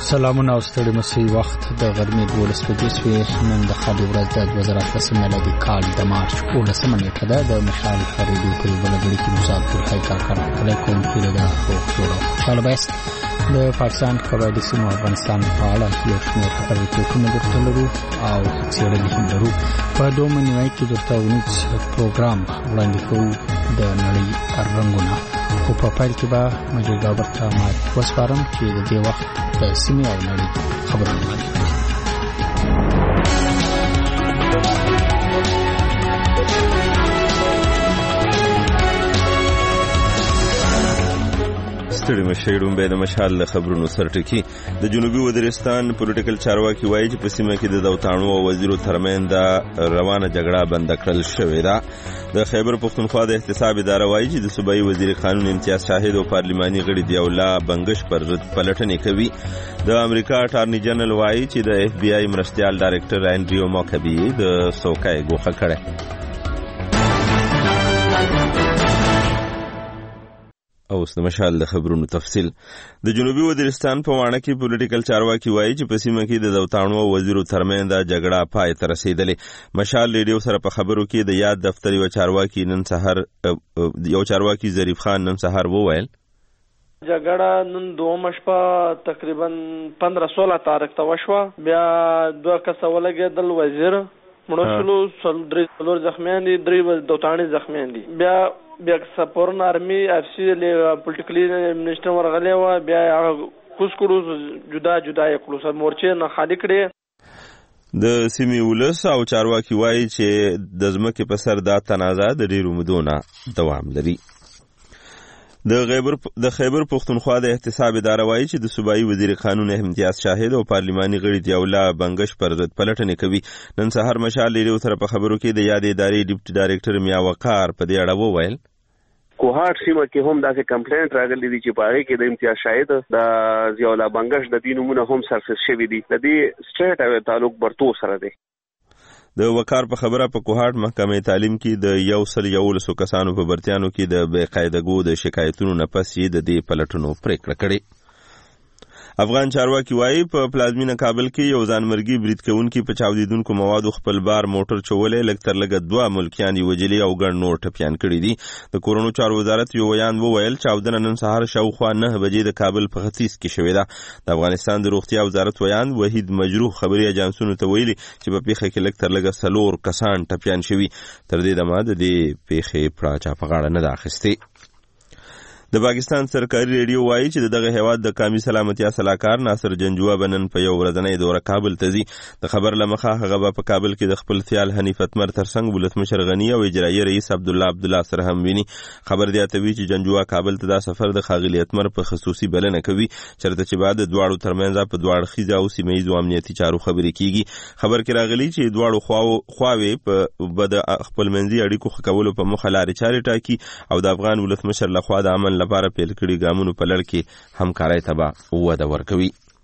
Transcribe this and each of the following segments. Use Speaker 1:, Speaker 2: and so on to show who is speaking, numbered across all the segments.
Speaker 1: سلامونه او ستړي مسي وخت د غرمې 12 بجې شوې. نن د خالي ورځ د 2018 میلادي کال د مارچ 18 نیټه ده. د مشال خریدو په بلګړي کې مصاب الحي کارکړه کله کوم پیله ده خو خوشاله بس د پاکستان قبایلی سیمو افغانستان په اړه یو شمېر خبرې درته لرو او څېړنې هم لرو. په دومره نیوي کې درته ونیز پروګرام وړاندې کوو د نړۍ رنګونه او په پایل کې به مجلګا ورته مات وسپارم چې د دې وخت د سیمې او نړۍ خبرونه وړاندې کوي.
Speaker 2: ستړي مشهورون به د مشال خبرونو سرټکی. د جنوبي وزیرستان پولیټیکل چارواکي وایي چې په سیمه کې د دوتانو او وزیرو ترمنځ روانه جګړه بند کړل شوې ده. د خیبر پختونخوا د احتساب اداره وایي چې د صوبایي وزیر قانون امتیاز شاهد او پارلماني غړي ضیاء الله بنگش پر ضد پلټنې کوي. د امریکا اټارنی جنرال وایي چې د اف بی آی مرستيال ډایرکټر انډریو موکبي د سوکای ګوښه کړه. او د مشال د خبرونو تفصیل. د جنوبي وزیرستان په وانه کې پولیټیکل چارواکي وایي چې په سیمه کې د دوتانو او وزیرو ترمنځ جګړه پای ته رسیدلې. مشال ریډیو سره په خبرو کې د یاد دفتر یو چارواکي ظریف خان نن سحر وویل
Speaker 3: جګړه نن دوه شپه تقریبا 15-16 تاریخ ته وشوه. بیا دوه کسه ولګېدل، وزیر مړشلو، څلور زخمیان دي، 3 دوتانې زخمیان دي. بیا سپورن آرمی اف سی پولیټیکلی منیسټر ورغلی و، بیا کوس کړو جدا یې کړو، سر مورچې نه خالي کړې.
Speaker 2: د سیمې ولس او چارواکي وایي چې د ځمکې په سر دا تنازع د ډېرو مودو نه دوام لري. د خیبر پختونخوا د احتساب اداره وایي چې د صوبایي وزیر قانون امتیاز شاهد او پارلماني غړي ضیاء الله بنگش پر ضد پلټنې کوي. نن سحر مشال ریډیو سره په خبرو کې د یاد ادارې ډیپټي ډایرکټر میا وقار په دې اړه وویل
Speaker 4: کوهاټ سیمه کې هم داسې کمپلینټ راغلی دی چې په هغه کې د امتیاز شاهد د ضیاء الله بنگش د دینمونه هم سرفیس شوی دی. د دې سټیټ او تعلق برتو سره دی.
Speaker 2: د وقار په خبره په کوهاټ محکمې تعلیم کې د 111 کسانو په برتیانو کې د بې قاعدګو د شکایتونو نه پس یې د دې پلټنو پریکړه کړې. افغان چارواکي وایي په پلازمینه کابل کې یو ځانمرګي برید کوونکي په چاودیدونکو موادو خپل بار موټر چولې، لږ تر لږه 2 ملکیان یې وژلي او ګڼ نور ټپیان کړي دي. د کورونو چارو وزارت یو بیان وویل چاودنه نن سهار شاوخوا 9 بجې د کابل په ختیځ کې شوې ده. د افغانستان د روغتیا وزارت بیان وحید مجروح خبري اجانسونو ته ویلي چې په پیښه کې لږ تر لږه 4 کسان ټپیان شوي. تر دې دمه د دې پیښې پړه چا په غاړه نه ده اخیستې. د پاکستان سرکاري ریډیو وایي چې دغه هیواد د قومي سلامتیا صلاحکار ناصر جنجوا بنن په یو ورځنۍ دوره کابل ته ځي. د خبر لمخه هغه په کابل کې د خپل سیال حنیف اتمر ترڅنګ ولسمشر غنی او اجرایي رئیس عبدالله سره هم ویني. خبر دیاتوي چې جنجوا کابل ته دا سفر د ښاغلي اتمر په خصوصي بلنه کوي چېرته چې بعد دواړو ترمنځ په دواړو خیزه او سیمه‌ییزو امنیتي چارو خبرې کیږي. خبر کې راغلی چې دواړو خواوې په بد خپل منځي اړیکو ښه کولو په مخه لارې چارې ټاکي او د افغان ولسمشر لخوا د امن لپاره پیل کړي ګامونو په لړ کې همکارۍ ته به وده ورکوي.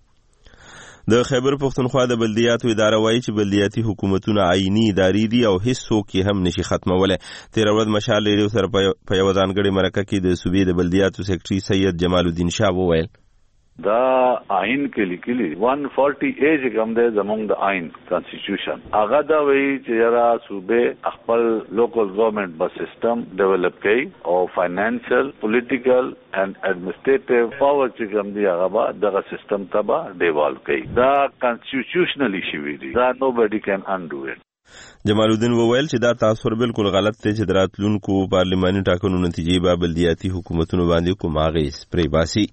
Speaker 2: د خیبر پختونخوا د بلدیاتو اداره وایي چې بلدیاتي حکومتونه عیني ادارې دي او هیڅ څوک یې هم نشي ختمولی. تېره ورځ مشال ریډیو سره په یوه ځانګړې مرکه کې د صوبې د بلدیاتو سیکرټري سید جمال الدین شاه وویل
Speaker 5: دا آئین کې لیکلي 140A چې کوم دی زموږ د آئین کانسټیټیوشن هغه دا وایي چې یاره صوبې خپل لوکل ګورنمنت بس سیستم ډیولپ کوي او فاینانشل پولیټیکل اینڈ ایڈمنسټریټیو پاور چې کوم دی هغه به دغه سیستم ته به ډیوالو کوي. دا کانسټیټیوشنلی شوی دی، دا nobody can undo it.
Speaker 2: جمال الدین وویل چې دا تاثر بالکل غلط دی چې د راتلونکو پارلماني ټاکنو نتیجې به بلدیاتي حکومتونو باندې کوم اغېز پرې باسي.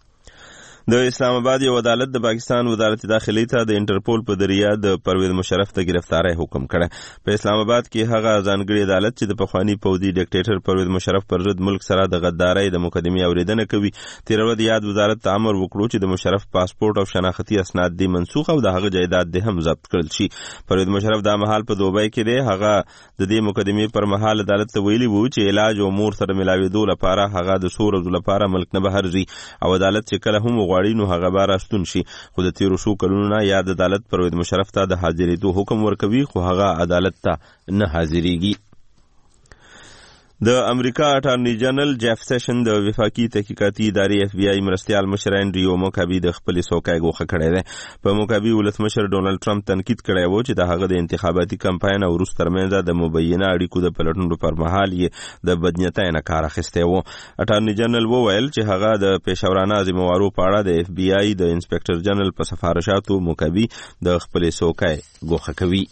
Speaker 2: د اسلام آباد یو عدالت د پاکستان وزارت داخلي ته د انټرپول په ذریعہ د پرویز مشرف ته گرفتاری حکم کړه. په اسلام آباد کې هغه ځانګړي عدالت چې د پخوانی پوځي ډیکټیټر پرویز مشرف پر ضد ملک سره د غدارۍ د مقدمې اوریدنه کوي. تیر ورځ یاد وزارت ته امر وکړو چې د مشرف پاسپورت او شناختی اسناد دې منسوخ او د هغه جایداد دې هم ضبط کړل شي. پرویز مشرف دا مهال په دوبۍ کې دی. هغه د دې مقدمې پر مهال عدالت ته ویلي وو چې علاج او مور سره ملاوېدو لپاره هغه د 100 ورځو لپاره ملک نه بهر ځي او عدالت چې کله هم غواړي نو هغه به راستون شي. خو د تیرو شو کلونو نه یاد عدالت پرویز مشرف ته د حاضرېدو حکم ورکوي خو هغه عدالت ته نه حاضرېږي. د امریکا اټارنی جنرال جیف سیشن د وفاقي تحقیقاتي ادارې FBI مرستیال مشر انډریو موکابي د خپل سوکای غوښه کړې ده. په موکابي ولسمشر ډونالد ټرمپ تنقید کړی و چې د هغه د انتخاباتي کمپاین او وروسته ترمنځ د مبینه اړیکو د پلټنو پر مهال یې د بدنیتۍ نه کار اخیستی و. اټارنی جنرال وویل چې هغه د پیښورانه ذمہوارو په اړه د FBI د انسپکټر جنرال په سفارشاتو موکابي د خپل سوکای غوښه کوي.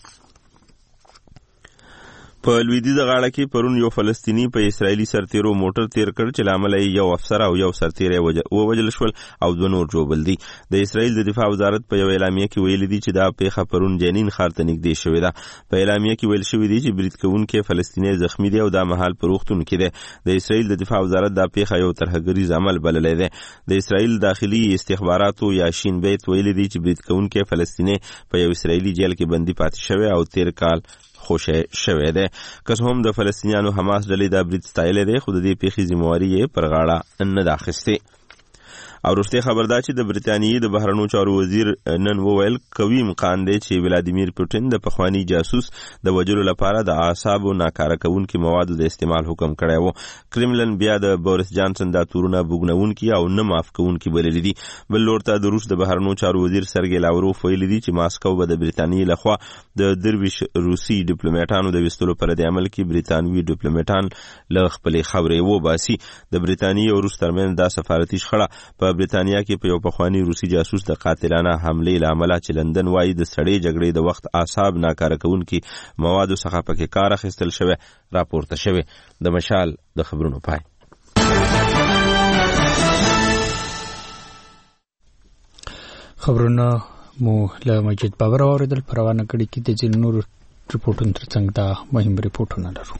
Speaker 2: په لویدیځه غاړه کې پرون یو فلسطینی په اسرایلی سرتیرو موټر تیر کړ چې لامل یې یو افسر او یو سرتیری ووژل شول او دوه نور ژوبل دي. د اسرایل د دفاع وزارت په یو اعلامیه کې ویلي دي چې دا پیښه پرون جنین ښار ته نږدې شوې ده. په اعلامیه کې ویل شوی دی چې برید کوونکی فلسطینی زخمی دی او دا مهال په روغتون کې دی. د اسرایل د دفاع وزارت دا پیښه یو ترهګریز عمل بللی دی. د اسرایل داخلي استخباراتو یا شین بیت ویلي دي چې برید کوونکی فلسطینی په یو اسرایلی جیل کې بندي پاتې شوی او تیر کال خوشې شوی دی. که څه هم د فلسطینیانو حماس ډلې دا برید ستایلی دی خو د دې پیښې ذمہواري یې پر غاړه نه ده اخیستې. او وروستۍ خبر دا چې د بریتانیې د بهرنیو چارو وزیر نن وویل قوي امکان دی چې ولادیمیر پوتین د پخوانی جاسوس د وژلو لپاره د اعصابو ناکاره کوونکي موادو د استعمال حکم کړی و. کرملن بیا د بوریس جانسن دا تورونه بوګنونکي او نه معاف کوونکي بللي دي. بل لور ته د روس د بهرنیو چارو وزیر سرګی لاوروف ویلي دي چې ماسکو به د بریتانیې لخوا د درویش روسي ډیپلوماټانو د وستلو پر د عمل کې بریتانوي ډیپلوماټان له خپلې خاورې وباسي. د بریتانیې او روس ترمنځ دا سفارتي شخړه په بریتانیا کې په یو پخوانی روسي جاسوس د قاتلانه حملې له امله چې لندن وايي د سړې جګړې د وخت اعصاب ناکاره کوونکي موادو څخه پکې کار اخیستل شوی راپورته شوی. د مشال د خبرونو پای.
Speaker 1: خبرونه مو له مجید باور اوریدل. په روانه کړي کې د ځینو نورو رپورټونو ترڅنګ دا مهم رپورټونه لرو.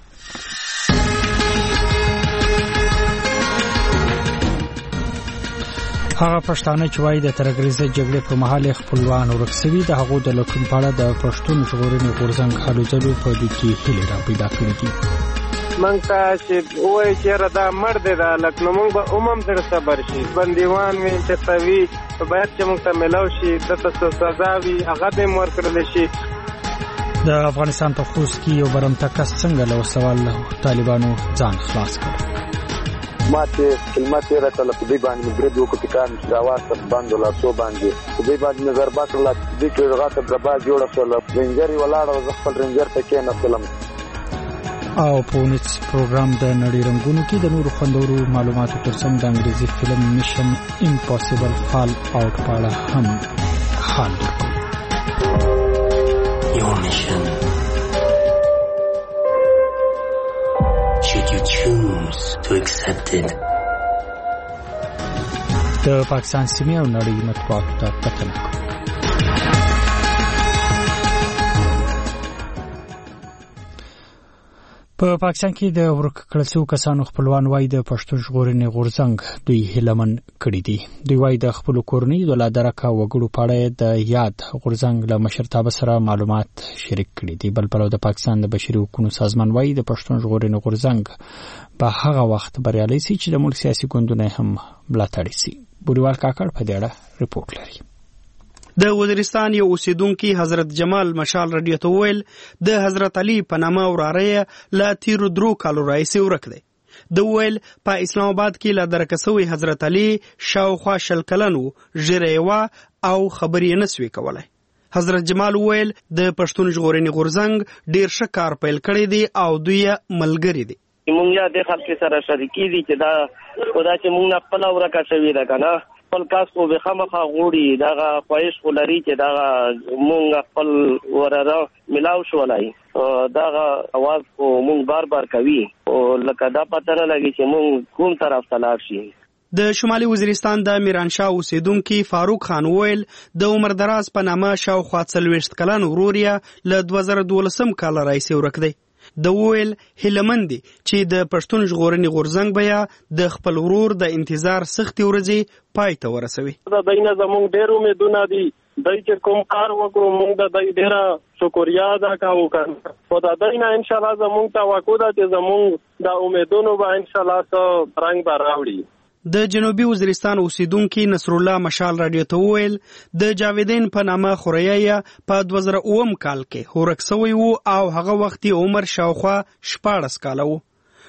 Speaker 1: هغه پښتانه چې وایي د ترهګریزه جګړې پر مهال خپلوان ورک شوي د هغو د لټون په اړه د پښتون ژغورنې غورځنګ هلو ځلو په دوی کې هیلې را پیدا کړې دي.
Speaker 6: موږ ته چې وایي چې دا مړ دی دا لک نو موږ به هم سره صبر شي. بندیوان وي چې توي باید چې موږ ته ملاو شي دته سزا وي هغه به هم ورکړل شي.
Speaker 1: د افغانستان په خوست کې یو برمته کس څنګه له سوال طالبانو ځان خلاص کړ.
Speaker 7: ماته کلمات یې راته په دې باندې برید وکړ کان چې راواسته باندې لا سو باندې په دې باندې نظر باکړه دې کې راته دربا جوړه شو رنجر ولاړ او خپل رنجر ته کې نه فلم
Speaker 1: او په نت پروګرام د نړۍ رنگونو کې د نورو خوندورو معلوماتو ترڅنګ د انګریزي فلم میشن امپوسیبل فال آوټ په اړه هم حال درکو. Your mission. Should you choose to accept it. د پاکستان سیمې او نړۍ مطبوعاتو ته کتنه کوو. په پاکستان کې د ورک کړل شویو کسانو خپلوان وایي د پښتون ژغورنې غورځنګ دوی هیلمن کړي دي. دوی وایي د خپلو کورنیو د لادرکه وګړو په اړه د یاد غورځنګ له مشرتابه سره معلومات شریک کړي دي. بل پلو د پاکستان د بشري حقوقو سازمان وایي د پښتون ژغورنې غورځنګ په هغه وخت بریالي سي چې د ملک سیاسي ګوندونه هم ملاتړ شي. بوریوال کاکړ په دې اړه رپورټ لري.
Speaker 8: د وزیرستان یو اوسیدونکي حضرت جمال مشال رادیو ته ویل د حضرت علي په نامه وراره لا تیرو درو کالو راځي ورک دی. د ویل په اسلام آباد کې لا درکسوي حضرت علي شاوخوا شل کلنو ژریوا او خبرې نسوي کولای. حضرت جمال ویل د پښتون ژغورنې غورځنګ ډیر ښه کار پیل کړی دی او دوی ملګری دي.
Speaker 6: مونږه د خلک سره شریکي دي چې دا خدا چې مونږ خپل ورکه شوی ده کنه خپل کاس کو به خامخا غوړي دا خواهش ولري چې دا مونږ خپل وراره ملاو شولای دا आवाज کو مونږ بار بار کوي او لکه دا پته نه لګي چې مونږ کوم طرف ته لاړ شي.
Speaker 8: د شمالي وزیرستان د میرانشاه اوسیدونکي فاروق خان ویل د عمر دراز په نامه شاوخوا 40 کلن ورور یې له 2012 کال راځي ورک دی. د ویل هلمندي چې د پښتون ژغورنې غورځنګ بیا د خپل ورور د انتظار سختي ورځي پای ته ورسوي.
Speaker 6: دا دینه زموږ ډیرو امیدونه دي دای چې کوم کار وکړو موږ د دای ډیره شکریا ادا کوو کنه او دا دینه ان شاء الله زموږ توقع ده چې زموږ د امیدونو به ان شاء الله سره رنگ به راوړي.
Speaker 8: د جنوبي وزیرستان اوسیدونکي نصر الله مشال رادیو ته ویل د جاویدین په نامه خوریا په 2009 کال کې هورک سوی وو او هغه وخت عمر شاوخوا 14 کال وو.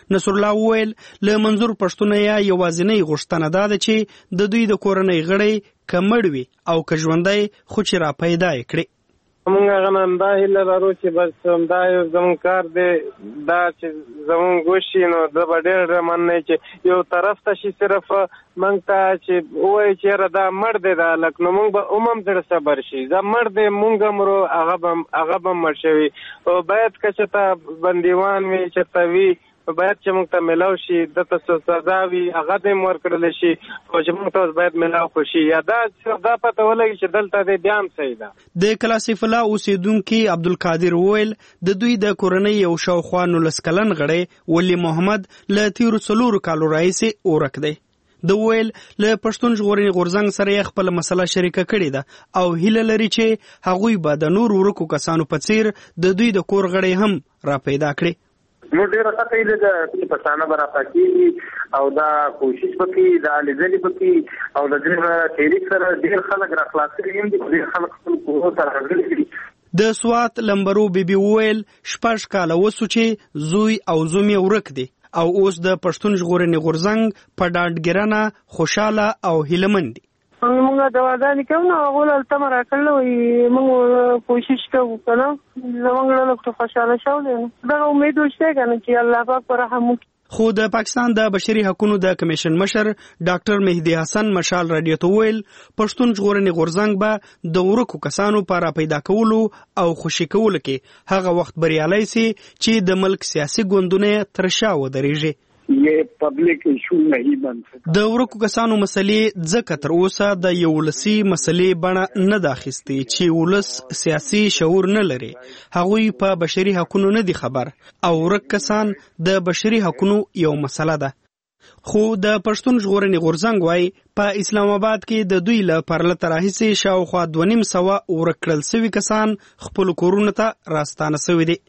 Speaker 8: نصر الله وویل له منظور پښتون یا یوازینی غوښتنه دا ده چې د دوی د کورنۍ غړي کمړ وي او که ژوندی خو چې را پیدا یې کړي.
Speaker 9: موږ هغه نن دا هیله لرو چې بس همدا یو زموږ کار دی دا چې زموږ وشي نو زه به ډېر مننه چې یو طرف ته شي صرف موږ ته چې ووایي چې یاره دا مړ دی دا هلک نو موږ به هم زړه صبر شي دا مړ دی موږ هم مرو هغه به مړ شوي او باید که چېرته بندیوان وي چېرته وي باید چې موږ ته میلاو شي دته سزا وي هغه ته یې ورکړلی شي او چې موږ ته باید میلاو خو شي یا دا پته ولګي چې دلته دی بیا هم صحیح ده. د کلاسیف الله اوسېدونکي عبدالقادر وویل د دوی د کورنۍ یو شاوخوا 19 کلن غړی ولی محمد له تیرو 4 کالو راهیسې ورک دی. د ویل له پښتون ژغورنې غورځنګ سره یې خپله مسله شریکه کړې ده او هیله لري چې هغوی به د نور ورکو کسانو په څیر د دوی د کور غړي هم را پیدا کړي.
Speaker 10: نو ډېره ښه دی د پښتانه به راپاکېږي او دا کوشش وکړي دا لیدلې وکړي او د دې تحریک سره ډېر خلک راخلاصېږي هم دي ډېر خلک خپل کورونو ته راغلي دي.
Speaker 8: د سوات لمبرو بیبي وویل 6 کاله وسو چې زوی او زوم یې ورک دي او اوس د پښتون ژغورنې غورځنګ په ډاډګرانه خوشاله او هیلهمند دي.
Speaker 9: موږ دواګانې کوو نو هغوی له تمه راکړله وایي موږ کوشش کوو که نه زموږ ډله خو خوشحاله شولی نو دغه امید وشته که نه چې الله پاک په رحم وکړي.
Speaker 8: خو د پاکستان د بشري حقوقو د کمیشن مشر ډاکټر مهدي حسن مشال رادیو ته ویل پښتون ژغورنې غورځنګ به د ورکو کسانو په را پیدا کولو او خوشي کولو کې هغه وخت بریالی سي چې د ملک سیاسي ګوندونه تر شا ودرېږي.
Speaker 11: یہ پبلک ایشو نہیں بن سکتا.
Speaker 8: د ورکو کسانو مسلې ځکه تر اوسه د یو ولسي مسلې بڼه نه ده اخیستې چې ولس سیاسي شعور نه لري هغوی په بشري حقوقو نه دي خبر او ورک کسان د بشري حقوقو یو مسله ده. خو د پښتون ژغورنې غورځنګ وایي په اسلام آباد کې د دوی له پرلته راهیسې شاوخوا 2.5 ورک کړل سوي کسان خپلو کورونو ته راستانه سوي دي.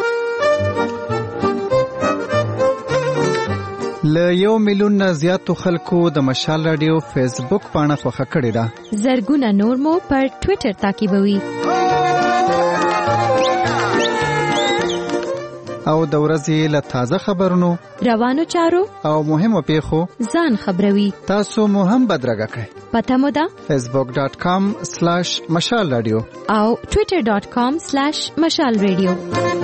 Speaker 12: له 1 میلیون نه زیاتو خلکو د مشال رادیو فیسبوک پاڼه خوښه کړې ده.
Speaker 13: زرګونه نور مو پر ټوئیټر تعقیبوي
Speaker 12: او د ورځې له تازه خبرونو
Speaker 13: روانو چارو
Speaker 12: او مهمو پیښو
Speaker 13: ځان خبروي.
Speaker 12: تاسو مو هم بدرګه کړئ.
Speaker 13: پته مو ده
Speaker 12: facebook.com/مشال رادیو
Speaker 13: او twitter.com/مشال رادیو.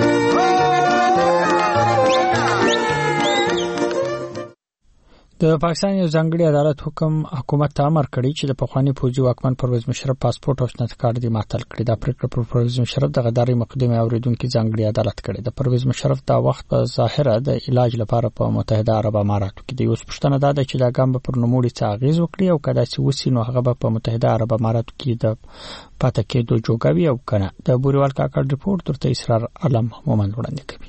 Speaker 1: د پاکستان یو ځانګړي عدالت حکومت ته امر کړی چې د پخوانی پوځي واکمن پرویز مشرف پاسپورت او شناخت کارت دی معطل کړي. دا پریکړه پر پرویز مشرف د غداري مقدمه اوریدونکو ځانګړي عدالت کړي. د پرویز مشرف دا وخت په ظاهره د علاج لپاره په متحده عرب اماراتو کې دی. اوس پښتنه دا ده چې دا ګام پر نوموړي څه اغیز وکړي او کدا چې وسی نو هغه په متحده عرب اماراتو کې د پاتې کېدو جوګوي او کنه. د بوريوال کاکړ رپورت درته اسرار علم مومند وړاندې کوي.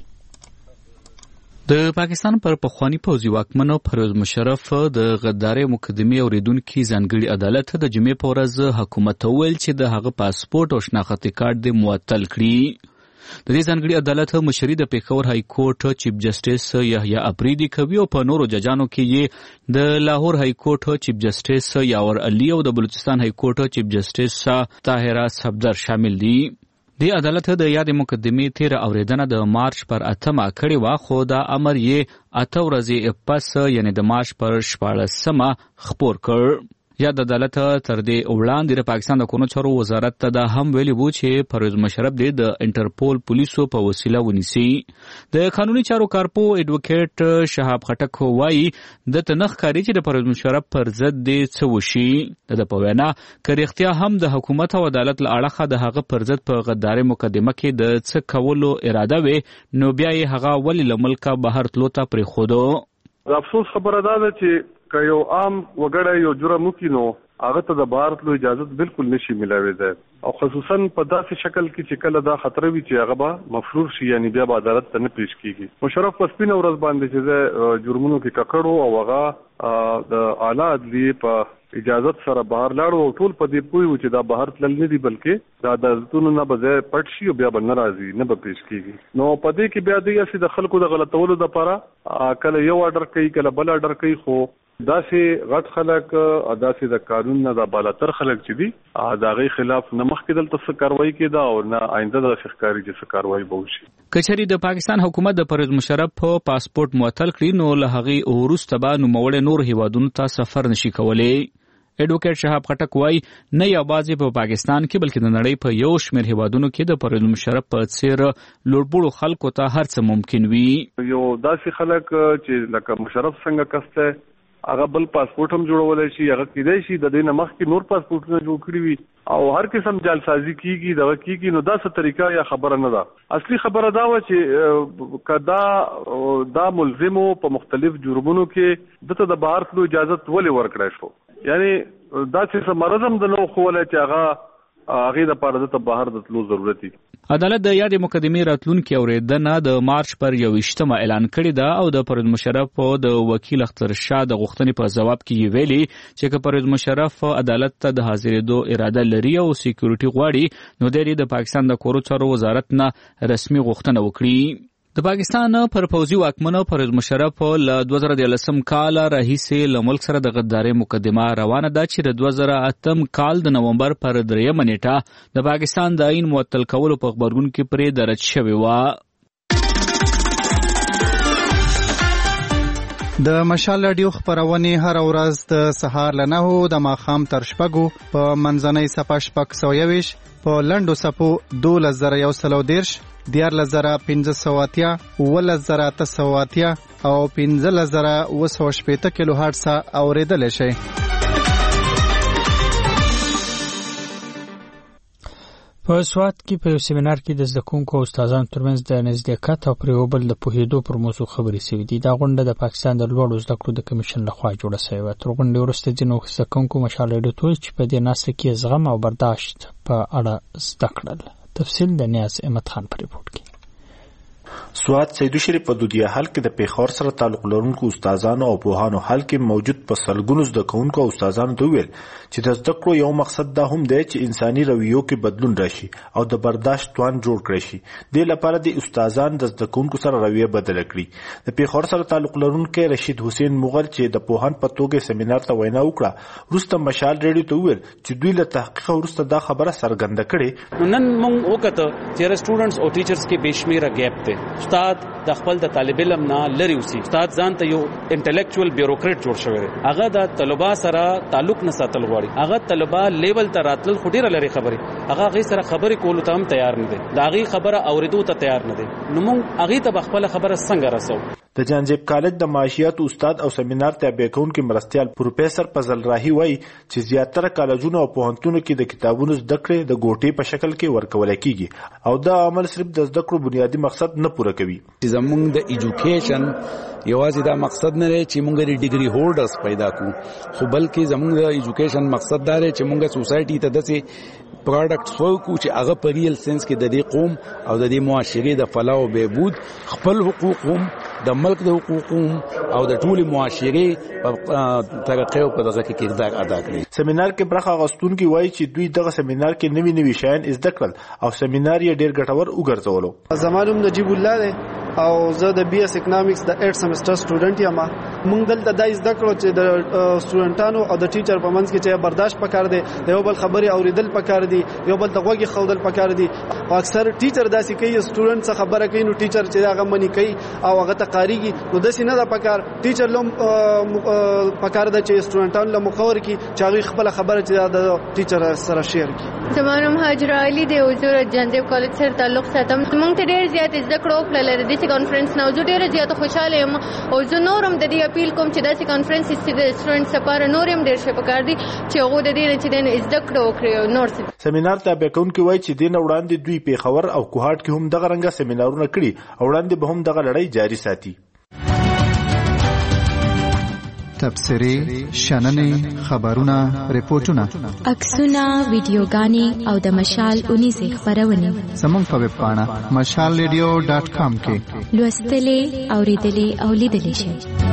Speaker 14: د پاکستان پر پخوانی پوځي واکمن پرویز مشرف د غداري مقدمه اوریدونکو ځانګړي عدالت د جمعې په ورځ حکومت ویل چې د هغه پاسپورت او شناخت کارت دی معطل کړي. د دې ځانګړي عدالت مشري د پیښور های کورټ چیف جسټیس یحیی افریدی کوي او په نورو ججانو کې د لاهور های کورټ چیف جسټیس یاور علي او د بلوچستان های کورټ چیف جسټیس طاهره صفدر شامل دي. دی عدالت د یاد مقدمه 13 اوریدنه د مارچ پر 8 کړي وا خو دا امر یې 8 ورځې پس یعنی د مارچ پر 14 خبر کړ. یا د عدالت تر دې وړاندې د پاکستان د قانوني چارو وزارت ته دا هم ویلي وو چې پرویز مشرف د انټرپول پولیسو په وسیله ونیسي. د قانوني چارو کارپو ایډوکیټ شهاب خټک وایي د تنخ کاری چې د پرویز مشرف پر ضد دی څه وشي د پوینا کریختیا هم د حکومت او عدالت لاړه د هغه پر ضد په غداري مقدمه کې د څه کولو اراده وي نو بیا یې هغه ولی لملکه بهر تلو ته پرې خودو.
Speaker 15: افسوس خبره ده چې که یو عام وګړی یو جرم وکړي نو هغه ته د بهر تلو اجازه بالکل نشي ملاوي او خصوصا په داسې شکل کې چې کله دا خطر وي چې هغه به مفرور شي یعنی بیا به عدالت ته نه پیش کیږي. مشرف په سپینه ورځ باندې چې جرمونو کې ککړو او هغه د اعلی عدلیې په اجازت سره بهر لاړو او ټول په دې پوي و چې دا بهر تلل نه دي بلکې دا عدالتونو نه به پټ شي او بیا به نه راځي نه به پیش کیږي. نو په دې کې بیا د خلکو د غلطولو لپاره کله یو آرډر کوي کله بل آرډر کوي خو داسې غټ خلک داسې د قانون نه د بالاتر خلک چې دي د هغې خلاف نه مخکې دلته څه کاروایي کېده او نه آینده داسې ښکاري چې څه کاروایي به وشي.
Speaker 14: که چېرې د پاکستان حکومت د پرویز مشرف په پاسپورت معطل کړي نو له هغې وروسته به نوموړی نور هیوادونو ته سفر نشي کولی. ایډوکیټ شهاب خټک وایي نه یوازې په پاکستان کې بلکې د نړۍ په یو شمېر هیوادونو کې د پرویز مشرف په څېر لوړپوړو خلکو ته هر څه ممکن وي.
Speaker 15: یو داسې خلک چې لکه مشرف څنګه کس دی هغه بل پاسپورت هم جوړولی شي، هغه کېدای شي د دې نه مخکې نور پاسپورټونه جوړ کړي وي او هر قسم جعلسازي کېږي دغه کېږي. نو دا څه طریقه یا خبره نه ده. اصلي خبره دا وه چې که دا ملزمو په مختلف جرمونو کې دته د بهر تلو اجازت ولې ورکړی شو؟ یعنی دا چې څه مرض هم د نه وښولی چې هغې دپاره دته بهر د تلو ضرورت وي.
Speaker 14: عدالت د یادې مقدمې راتلونکې اورېدنه د مارچ پر 21 اعلان کړې ده او د پرویز مشرف د وکیل اختر شاه د غوښتنې په ځواب کې یې ویلي چې که پرویز مشرف عدالت ته د حاضرېدو اراده لري او سکیورټي غواړي نو دی د پاکستان د کورو چارو وزارت نه رسمي غوښتنه وکړي. د پاکستان پر پوځي واکمنو پرویز مشرف له 2013 کال راهیسې له ملک سره د غدارۍ مقدمه روانه ده چې د 2008 کال د نومبر پر 3 نیټه د پاکستان د آئین معطل کولو په غبرګون کې پرې درج شوې وه.
Speaker 12: د مشال رادیو خپرونې هر ورځ د سهار له 9 د ماښام تر 6 په منځنۍ صفحه 620 په لنډو صفحو 12130 14580 11880 او 15980 کیلو هرتز اوریدل شي.
Speaker 1: په سوات کې په یو سیمینار کې د زده کوونکو او استادانو ترمنځ د نزدېکت او پر یو بل د پوهېدو پر موضوع خبرې شوې دي. دا غونډه د پاکستان د لوړو زده کړو د کمیشن لخوا جوړه شوې وه. تر غونډې وروسته ځینو زده کوونکو مشال رادیو ته وویل چې په دې ناسته کې زغم او برداشت په اړه زده کړل. تفصیل د نیاز احمد خان په ریپورت کې.
Speaker 16: سوات سیدو شریف په دودیه حل کې د پیښور سره تعلق لرونکو استادانو او پوهانو حل کې موجود په سلګونو زده کوونکو او استادانو ته ویل چې د زده کړو یو مقصد دا هم دی چې انساني رویو کې بدلون راشي او د برداشت توان جوړ کړی شي. د لپاره د استادان د زده کوونکو سره رویه بدل کړي. د پیښور سره تعلق لرونکو رشید حسین مغل چې د پوهان په توګه سیمینار ته وینا وکړه وروسته مشال رادیو ته ویل چې دوی له تحقیق وروسته دا خبره څرګنده کړي.
Speaker 17: نن موږ وکړه چې سټوډنټس او ټیچرز کې بشمیره ګیپ دی. استاد د خپل د طالب علم نه لري اوسي. استاد ځان ته یو انټلیکچوال بیوروکریټ جوړ شوی دی. هغه د طلبه سره تعلق نه ساتل غواړي. هغه طلبه لیول ته راتل خو ډیره لري خبرې. هغه غي سره خبرې کول ته هم تیار نه دي. دا غي خبره اوریدو ته تیار نه دي. نو موږ هغه ته خپل خبره څنګه رسو؟
Speaker 16: د جانجیب کالج د معاشیات استاد او سیمینار تابع کونکي مرستيال پروفیسور فضل راهی وایي چې زیاتره کالجونو او پوهنتونونو کې د کتابونو زده کړې د ګوټې په شکل کې ورکول کیږي او دا عمل صرف د زده کړو بنیادی مقصد نه پوره کوي.
Speaker 18: زموږ د ایجوکیشن یوازې دا مقصد نه لري چې موږ د ډیګري هولډرز پیدا کړو خو بلکې زموږ د ایجوکیشن مقصد دا لري چې موږ سوسایټي ته داسې پروډکټ وکړو چې هغه په ریل سنس کې د دې قوم او د دې معاشرې د فلاح او بهبود خپل حقوق هم د ملک د حقوق او د ټولې معاشرې په ترقۍ او په دغه کې کردار ادا کړي.
Speaker 16: سیمینار کې برخه اخیستونکي وایي چې دوی دغه سیمینار کې نوي شیان زده کړل او سیمینار یې ډېر ګټور وګرځولو.
Speaker 19: زمانوم نجیب الله دی او زه د بی اس اکونومکس د 8 سیمستر سټوډنټ یم. موږ دلته د زده کړو چې د سټوډنټانو او د ټیچر په منځ کې چې برداشت پکار دی، یو بل خبري اوریدل پکار دی، یو بل ته غوږی خودل پکار دی. او اکثر ټیچر داسې کوي سټوډنټ څخه خبره کوي نو ټیچر چې هغه منی کوي او هغه ته قاریږي نو داسې نه ده پکار. ټیچر لوم پکار ده چې سټوډنټانو له مخور کی چې هغه خپل خبره چې د ټیچر سره شیر کړي.
Speaker 20: زمانوم حاجر علي دی حضور جنجب کالج سره تعلق ساتم. موږ ته ډیر زیات زده کړو په لری کانفرنس نو زه ډیره زیاته خوشاله یم او زه نورم د دې اپیل کوم چې داسې کانفرنس چې د سټوډنټس لپاره نورم ډیر شي پکار دي چې هغه د دې چې د زده کړو وکړي. نور
Speaker 16: سیمینار ته به کوم کې وایي چې دین وړاندې دوی په خبر او کوهاټ کې هم دغه رنګه سیمینارونه کړي او وړاندې به هم دغه لړۍ جاری ساتي.
Speaker 12: تبصرې، شننې، خبرونه، ریپورتونه،
Speaker 13: عکسونه، ویډیوګانې او د مشال 19 خبرونه
Speaker 12: زموږ په ویب پاڼه mashalradio.com کې
Speaker 13: لوستلې، اوریدلې او لیدلې شئ.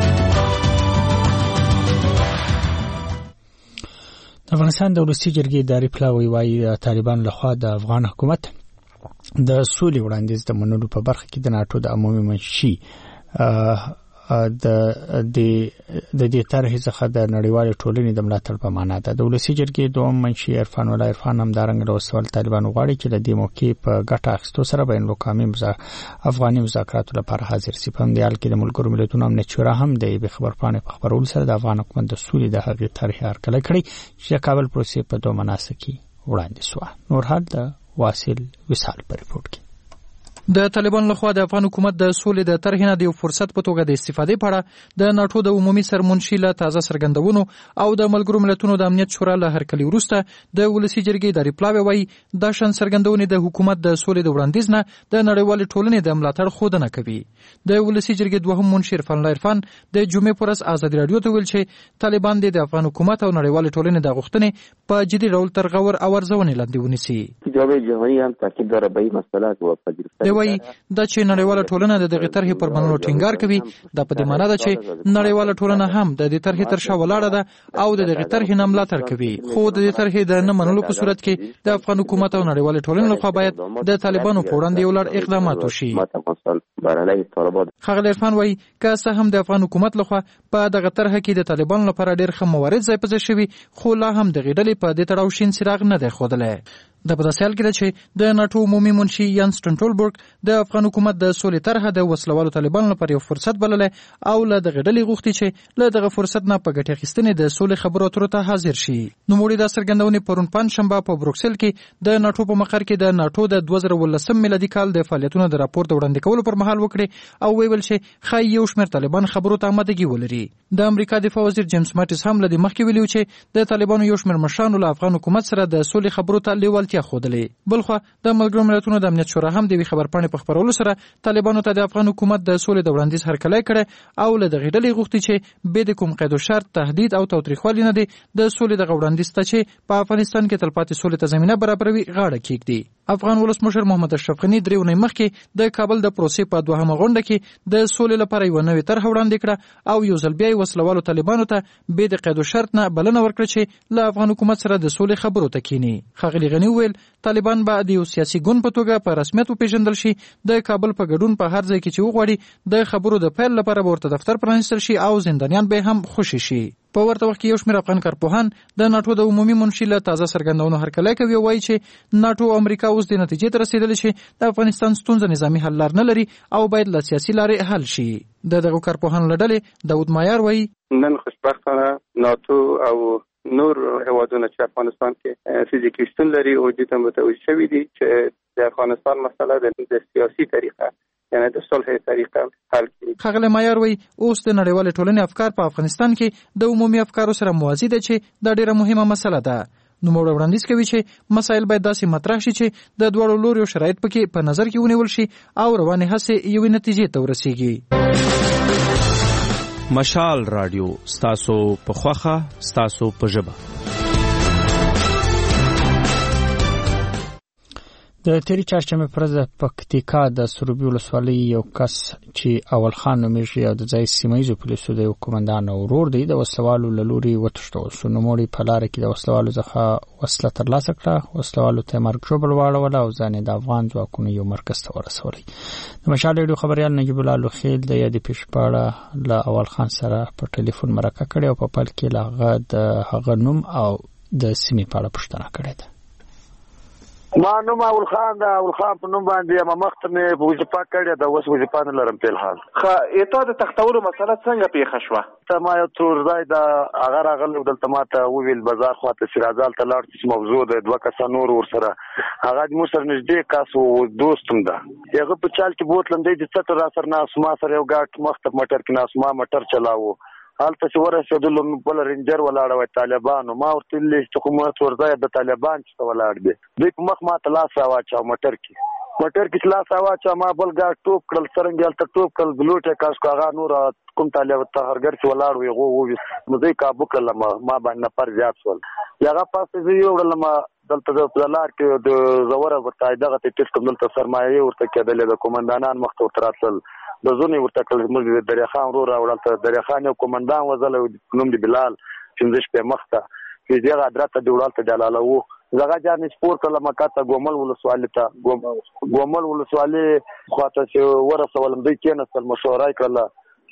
Speaker 1: د افغانستان د ولسي جرګې اداري پلاوی وايي طالبان لخوا د افغان حکومت د سولې وړاندیز د منلو په برخه کې د ناټو د عمومي منشي د دې طرحې څخه د نړیوالې ټولنې د ملاتړ په معنا ده. د ولسي جرګې دوم منشي عرفان الله عرفان هم دارنګ له وسوال طالبان غواړي چې د دې موقع په ګټه اخیستو سره بین الاقوامي افغاني مذاکراتو لپاره حاضر شي. په همدې حال کې د ملګرو ملتونو امنیت شورا هم د یوې خبرپاڼې په خبرولو سره د افغان حکومت د سولې د هغې طرحې هرکلی کړی چې د کابل پروسې په دوه مناسک کې وړاندې شوه. نور حال د واصل وصال په ریپورت کې.
Speaker 21: د طالبان لخوا د افغان حکومت د سولې د طرحې نه د یو فرصت په توګه د استفادې په اړه د ناټو د عمومي سرمنشي له تازه څرګندونو او د ملګرو ملتونو د امنیت شورا له هرکلي وروسته د ولسي جرګې د ریپلاوی وایي دا شان څرګندونې د حکومت د سولې د وړاندیز نه د نړیوالې ټولنې د ملاتړ ښودنه کوي. د ولسي جرګې دوهم منشي عرفان الله عرفان د جمعې په ورځ ازادي راډیو ته ویل چې طالبان د افغان حکومت او نړیوالې ټولنې د غوښتنې په جدي ډول تر غور او ارزونې لاندې ونیسي.
Speaker 22: جواب جهانی هم تاکید داره به این مسئله و پذیرفته
Speaker 21: وایي دا چې نړیواله ټولنه د دغه طرحې پر منلو ټینګار کوي دا په دې معنی ده چې نړیواله ټولنه هم د دې طرحې تر شا ولاړه ده او د دغه طرحې نه ملاتړ کوي. خو د دې طرحې د نه منلو په صورت کې د افغان حکومت او نړیواله ټولنې لخوا باید د طالبانو په وړاندې یو لړ اقدامات وشي. ښاغلی عرفان وایي که څه هم د افغان حکومت لخوا په دغه طرحه کې د طالبانو لپاره ډېر ښه موارد ځای په ځای شوي خو لا هم دغې ډلې په دې تړاو شین څراغ نه دی ښودلی. د په داسې حال کې ده چې د ناټو عمومي منشي یانس سټولټنبرګ د افغان حکومت د سولې طرحه د وسلوالو طالبانو لپاره یو فرصت بللی او له دغې ډلې غوښتي چې له دغه فرصت نه په ګټې اخیستنې د سولې خبرو اترو ته حاضر شي. نوموړي دا څرګندونې پرون پنجشنبه په بروکسل کې د ناټو په مقر کې د ناټو د 2019 میلادي کال د فعالیتونو د راپور د وړاندې کولو پر مهال وکړي او ویل چې ښایي یو شمېر طالبان خبرو ته آمادګي ولري. د امریکا دفاع وزیر جیمز ماټیس هم له دې مخکې ویلي چې د طالبانو یو شمېر مشرانو له افغان حکومت سره د سولې خبرو ته لیوالتیا ښودلې. بلخوا د ملګرو ملتونو د امنیت شورا هم د یوې خبرپاڼې په خپرولو سره طالبانو ته د افغان حکومت د سولې د وړاندیز هرکلی کړی او له دغې ډلې غوښتي چې بې د کوم قید و شرط تهدید او تاوتریخوالي نه دی د سولې دغه وړاندیز ته چې په افغانستان کې تلپاتې سولې ته زمینه برابروي غاړه کېږدي. افغان ولسمشر محمد اشرف غني 3 ورځې مخکې د کابل د پروسې په دوهمه غونډه کې د سولې لپاره یو نوې طرحه وړاندې کړه او یو ځل بیا یې وسلوالو طالبانو ته بې د قید و شرط نه بلنه ورکړه چې له افغان حکومت سره د سولې خبرو ته کینی. ښاغلي غني وویل طالبان به د یو سیاسي ګوند په توګه په رسمیت وپېژندل شي. د کابل په ګډون په هر ځای کې چې وغواړي د خبرو د پیل لپاره به ورته دفتر پرانیستل شي او زندانیان به هم خوشي شي. په ورته وخت کې یو شمېر افغان کارپوهان د ناټو د عمومي منشي له تازه څرګندونو هرکلی کوي او وایي چې ناټو او امریکا اوس د نتیجې ته رسېدلې چې د افغانستان ستونزه نظامي حل لار نه لري او باید له سیاسي لارې حل شي. د دغو کارپوهانو له ډلې داود مایار وایي
Speaker 23: نن خوشبختانه ناټو او نور هیوادونه چې افغانستان کې فزیکي شتون لري او دې ته متوجه شوي دي چې د افغانستان مسله د سیاسي طریقه یعنی د صلح طریقه حل کړي.
Speaker 21: ښاغلی مایار وایي اوس د نړیوالې ټولنې افکار په افغانستان کې د عمومي افکارو سره موازي ده چې دا ډېره مهمه مسله ده. نوموړی وړاندیز کوي چې مسایل باید داسې مطرح شي چې د دواړو لوریو شرایط پکې په نظر کې ونیول شي او روانې هڅې یوې نتیجې ته ورسیږي.
Speaker 24: مشال رادیو ستاسو په خوښه ستاسو په ژبه.
Speaker 1: د تیری چهارشنبې پر ورځ د پکتیکا د سروبي ولسوالۍ یو کس چې اول خان نومیږي او د ځای سیمه ییزو پولیسو د یو قومندان ورور دی د وسلوالو له لوري وتښتول شو. نوموړي په لاره کې د وسلوالو څخه وسله ترلاسه کړه. وسلوالو ته مرګ ژوبل واړوله او ځان یې د افغان ځواکونو یو مرکز ته ورسولی. د مشال ریډیو خبریال نجیب الله لوخیل د یادې پیښې په اړه له اول خان سره په ټلیفون مرکه کړې او په پیل کې له هغه نوم او د سیمې په اړه پوښتنه کړې ده.
Speaker 25: ما نوم اول خان دا اول خان په نوم باندې ما مخته مې په وظیفه کړې دا اوس وظیفه نه لرم په الحال.
Speaker 26: اته د تختولو مسله څنګه پیښه شوه؟
Speaker 25: ته ما یو تور ځای دا هغه راغلی دلته ما ته وویل بازار خواته سراجال ته لاړ چې موضوع ده 2 کسان نور ورسره هغه مو سره نږدې کس وو دوستم ده هغه په چال کې بوتلم دی چې څه را سره ناس ما سره یو ګاټ مخته موټر کې ناس ما موټر چلاوو حالته چې ورسېدل بل رینجر ولاړ و طالبانو ما ورته لیست کوم ورځای د طالبان چې ولاړ دي دوی په مخ ما تلاس واچو موټر کې تلاس واچو ما بل ګاټ ټوپ کړل سرنګل ته ټوپ کړل بلوټه کاش کو هغه نور کوم طالب ته هرګر چې ولاړ وي غو مزه کابو کړل ما باندې پر زیات ول یغه پاسه یو وړل ما دلته د پلار کې د زوره ورته دغه ټیټ کوم دلته سرمایه ورته کېدل د قومندانان مخ ته تراتل د زونې ورته کړل موږ د دریا خان ورو راوړل ته دریا خان یو قومندان وزل نوم دی بلال چې په مخ ته چې دغه درته دی وړل ته جلاله وو زغه جان سپور کله مکاته ګومل ولسوالۍ خواته چې ورسولم دوی کې نسل مشورای کړل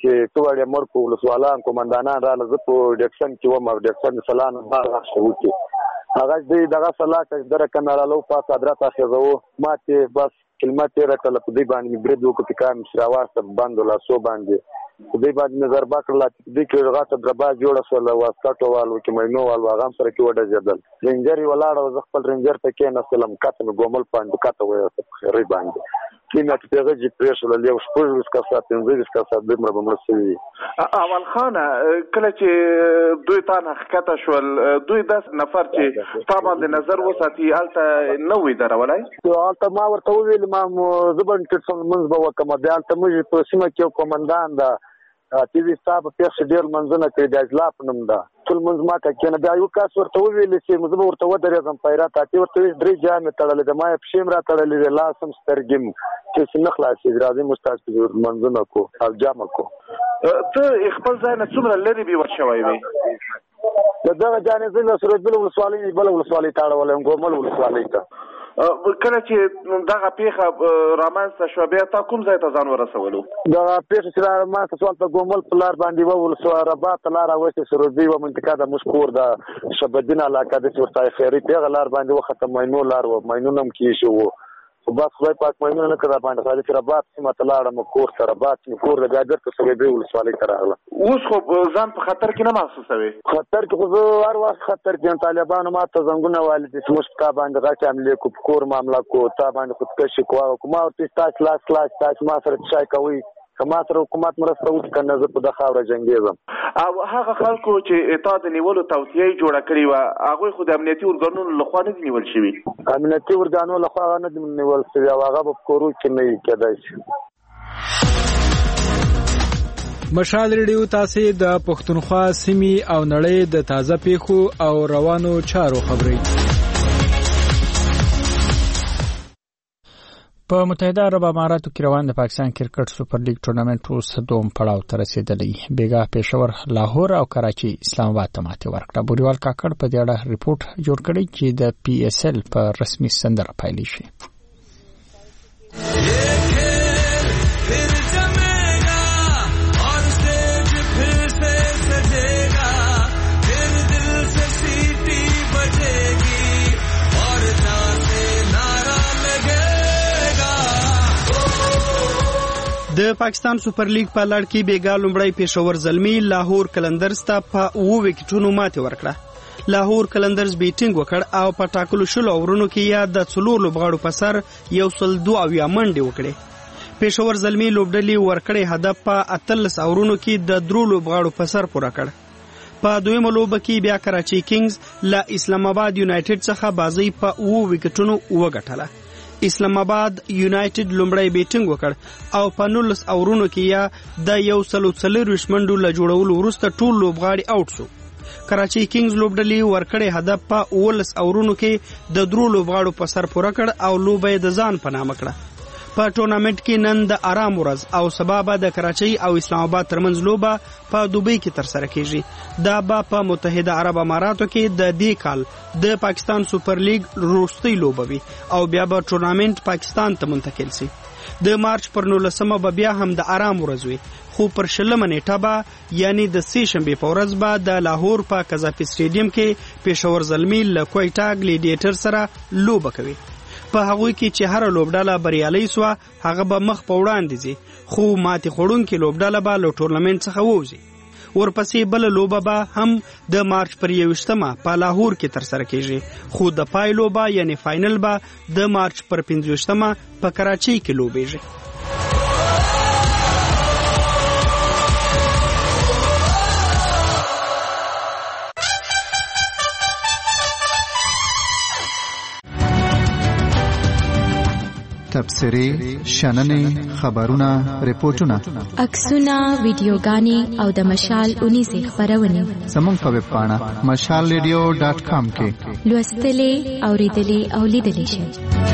Speaker 25: چې توړې مرکو ولسوالان کومندانان را لزه په ډیکشن کې و ما ډیکشن سلام بار شروع کی هغه دې دغه صلاح کې در کنارالو په حضرت اخیزو ماته بس کلمه تیرا کله په دې باندې برید وکړ چې کام شراواسته باندې لا سو باندې دې باندې نظر باکړه دې کې رغاته دربا جوړه سول واسطه والو کې مینو والو هغه سره کې وډه جدل رنجر ولاړ او خپل رنجر ته کې نه سلام کاته ګومل پاندې کاته وې خیري باندې کینه ته هغه چې پرېښول له شپږ کسه پنځه کسه د مر بمرسي
Speaker 26: اول خان کله چې دوی تان حقیقت شول دوی 10 نفر چې طبعا د نظر وساتي الته نوې درولای
Speaker 25: الته ما ورته ویل ما زبن ټټسون منځ به وکم د الته موږ په سیمه کې کومندان دا ټي وي صاحب په څیر ډیر منځنه کې د اجلاف نوم دا ټول منځ ما ته کې نه بیا یو کس ورته ویل چې موږ ورته ودرېږم پیرات اتي ورته درې جامې تړلې د ما په شیم را تړلې لاسم سترګم چې نخلاصي راځي مستقبل منځنه کو او جامه کو
Speaker 26: ته خپل ځای نه څومره لري به ورشوي وي
Speaker 25: دغه جانې زله سره بل ولسوالۍ بل ولسوالۍ تاړولم ګومل ولسوالۍ ته
Speaker 26: کله چې دغه پیښه رامنځته شوه بیا تا کوم ځای ته ځان ورسولو
Speaker 25: دغه پیښه چې رامنځته شوه په ګومل په لار باندې وولسوالۍ رباط لار اوسه سروزي و منطقه د مشکور د شبدین علاقه د ورتای خیري پیغه لار باندې وخت مینو لار و مینو نم کې شو خو بس خدای پاک مینو نه کړه باندې خالي چې رباط سیمه تلاړه مکور سره رباط مکور د ګاډر ته سوي به ولسوالۍ ته راغله
Speaker 26: اوس خو ځان په خطر کې نه محسوسوي
Speaker 25: خطر کې خو هر وخت خطر کې طالبانو ماته زنګونه والي چې مشکا باندې راځي عملي کو کور معاملہ کو تا باندې خودکشي کوه ما ورته تاسو لاس ما سره چای کوي کما سره حکومت مرسته وکړي کنه زه په د خاوره جنگیزم
Speaker 26: او هغه خلکو چې اعتاد نیولو توصیه جوړه کړې و هغه خو د امنیتي ارګانونو لخوا نه نیول شوی
Speaker 25: امنیتي ارګانونو لخوا نه نیول شوی هغه په کورو کې نه کېدای شي
Speaker 21: مشال ریډیو تاسو د پښتونخوا سیمې او نړۍ د تازه پیښو او روانو چارو خبري په متحده عرب اماراتو کې روان د پاکستان کرکټ سپر لیګ ټورنمنت اوس دوم پړاو ته رسیدلی بیګا پېښور لاهور او کراچي اسلام آباد ته ماته ورکړه بوريوال کاکړ په دې اړه ریپورت جوړ کړی چې د پی اس ال په رسمي سندره پایلی شي
Speaker 8: د پاکستان سپر لیګ په لړ کې بیګا لومړی پېښور زلمی لاهور کلندرز ته په 9 وکټونو ماته ورکړه لاهور کلندرز بیټینګ وکړ او په ټاکلو شلو اورونو کې یا د څلور لوبغاړو په سر یو سل 2 اویا منډې وکړې پېښور زلمی لوبډلې ورکړې هدف په 13 اورونو کې د درو لوبغاړو په سر پوره کړ په دویمه لوبه کې بیا کراچي کینګز لا اسلام آباد یونایټډ څخه بازی په 9 وکټونو وګټله اسلام آباد یونایټډ لومړی بیټینګ وکړ او په 19 اورونو کې یا د یو سلو 40 منډو له جوړولو وروسته ټول لوبغاړي آوټ شو کراچي کینګز لوبډلې ورکړې هدف په 19 اورونو کې د درو لوبغاړو په سر پوره کړ او لوبه د ځان په نامه کړه په ټورنمنت کې نن د آرام ورځ او سبا به د کراچي او اسلام آباد ترمنځ لوبه په دوبۍ کې ترسره کیږي دا به په متحده عرب اماراتو کې د دې کال د پاکستان سپر لیګ وروستۍ لوبه وي او بیا به ټورنمنت پاکستان ته منتقل شي د مارچ پر 19مه به بیا هم د آرام ورځ وي خو پر شلمه نیټه به یعنی د سې شنبه په ورځ به د لاهور په قذافي سټیډیم کې پېښور زلمی له کویټا ګلیډیټر سره لوبه کوي په هغه کې چې هر لوبډاله بریالي سو هغه به مخ په وړاندې ځي خو ماتي خورونکو لوبډاله به له ټورنمنت څخه ووځي ورپسې بل لوبه به هم د مارچ پر 21مه په لاهور کې ترسره کیږي خو د پای لوبه یعنی فائنل به د مارچ پر 25مه په کراچي کې لوبېږي
Speaker 12: تبصرې شننې خبرونه ریپورتونه
Speaker 13: عکسونه ویډیوګانې او د مشال 19 خبرونه
Speaker 12: زموږ په ویب پاڼه mashalradio.com کې
Speaker 13: لوستلې اوریدلې او لیدلې شئ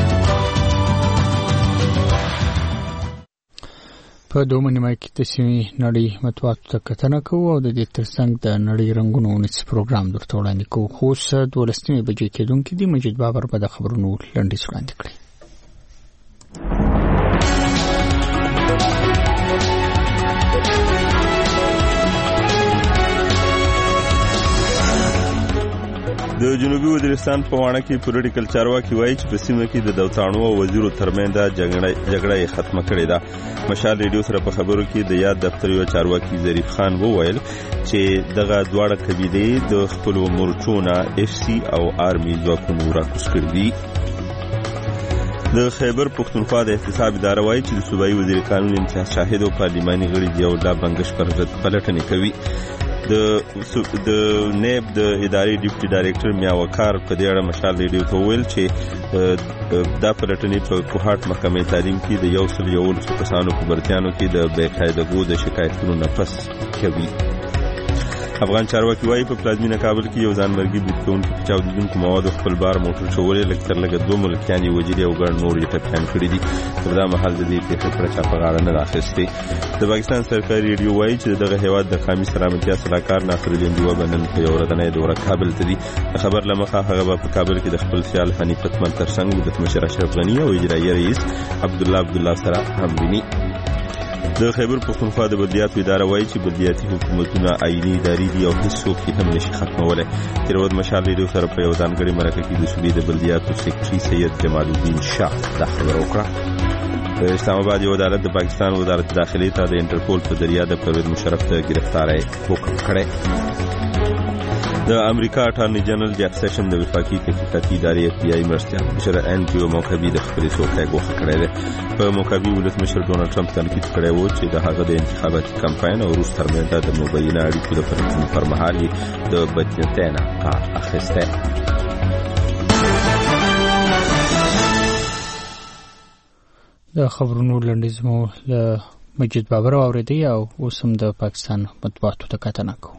Speaker 1: په دومره نیمه کې د سیمې نړۍ مطبوعاتو ته کتنه کوو او د دې ترڅنګ د نړۍ رنګونو ونیس پروګرام درته وړاندې کوو خو اوس 12 بجې کېدونکې دي مجید بابر به د خبرونو لنډیز وړاندې کړي
Speaker 2: د جنوبي وزیرستان په واڼه کې پولیټیکل چارواکي وایي چې په سیمه کې د دوتاڼو او وزیرو ترمنځ جګړه یې ختمه کړې ده. مشال ریډیو سره په خبرو کې د یاد دفتر یو چارواکي ظریف خان وویل چې دغه دواړه قبیلې د خپلو مورچو نه FC او آرمي ځواکونو راکوز کړي دي. د خیبر پښتونخوا د احتساب اداره وایي چې د صوبایي وزیر قانون امتیاز شاهد او پارلماني غړي ضیاءالله بنګش پر ضد پلټنې کوي. د نیب د ادارې ډیپټي ډایریکټر میا وقار په دې اړه مشال ریډیو ته وویل چې دا پلټنې په کوهاټ محکمې تعلیم کې د 111 کسانو په برتیانو کې د بې قاعدګۍ د شکایتونو نه پس کوي. افغان چارواکي وایي په پلازمینه کابل کې یو ځانمرګي برید کوونکي په چاودیدونکو موادو خپل بار موټر چولې لږ تر لږه 2 ملکیان یې وژلي او ګڼ نور یې ټپیان کړي دي. تر دا مهال د دې پېښې پر چا په غاړه نه ده اخیستې. د پاکستان سرکاري ریډیو وایي چې دغه هیواد د قومي سلامتیا صلاحکار ناصرالدین دیوه به نن په یو ورځنۍ دوره کابل ته ځي. د خبر له مخه هغه به په کابل کې د خپل سیال حنیف اتمر ترڅنګ ولسمشر اشرف غني او اجرایي رئیس عبدالله سره هم ویني. د خیبر پښتونخوا د بلدیاتو اداره وایي چې بلدیاتي حکومتونه آئیني ادارې دي او هیڅوک یې هم نشي ختمولی. تېره ورځ مشال ریډیو سره په یو ځانګړې مرکه کې د صوبې د بلدیاتو سیکرټري سید جمال الدین شاه دا خبره وکړه. د اسلام آباد یو عدالت د پاکستان وزارت داخلي ته د انټرپول په ذریعه د پرویز مشرف ته ګرفتاری حکم کړی. د امریکا اټارنی جنرال جیف سیشن د وفاقي تحقیقاتي ادارې FBI مرستیال مشر انډریو موکبي د خپلې څوکۍ ګوښه کړی دی. په موکبي ولسمشر ډونالډ ټرمپ تنقید کړی و چې د هغه د انتخاباتي کمپاین او روس ترمنځ د مبینه اړیکو د پرمختګ پر مهال یې د بدنیتۍ نه کار اخیستی.
Speaker 1: د خبرونو لنډیز مو له مجید بابر واورېدی او اوس هم د پاکستان مطبوعاتو ته کتنه کوو.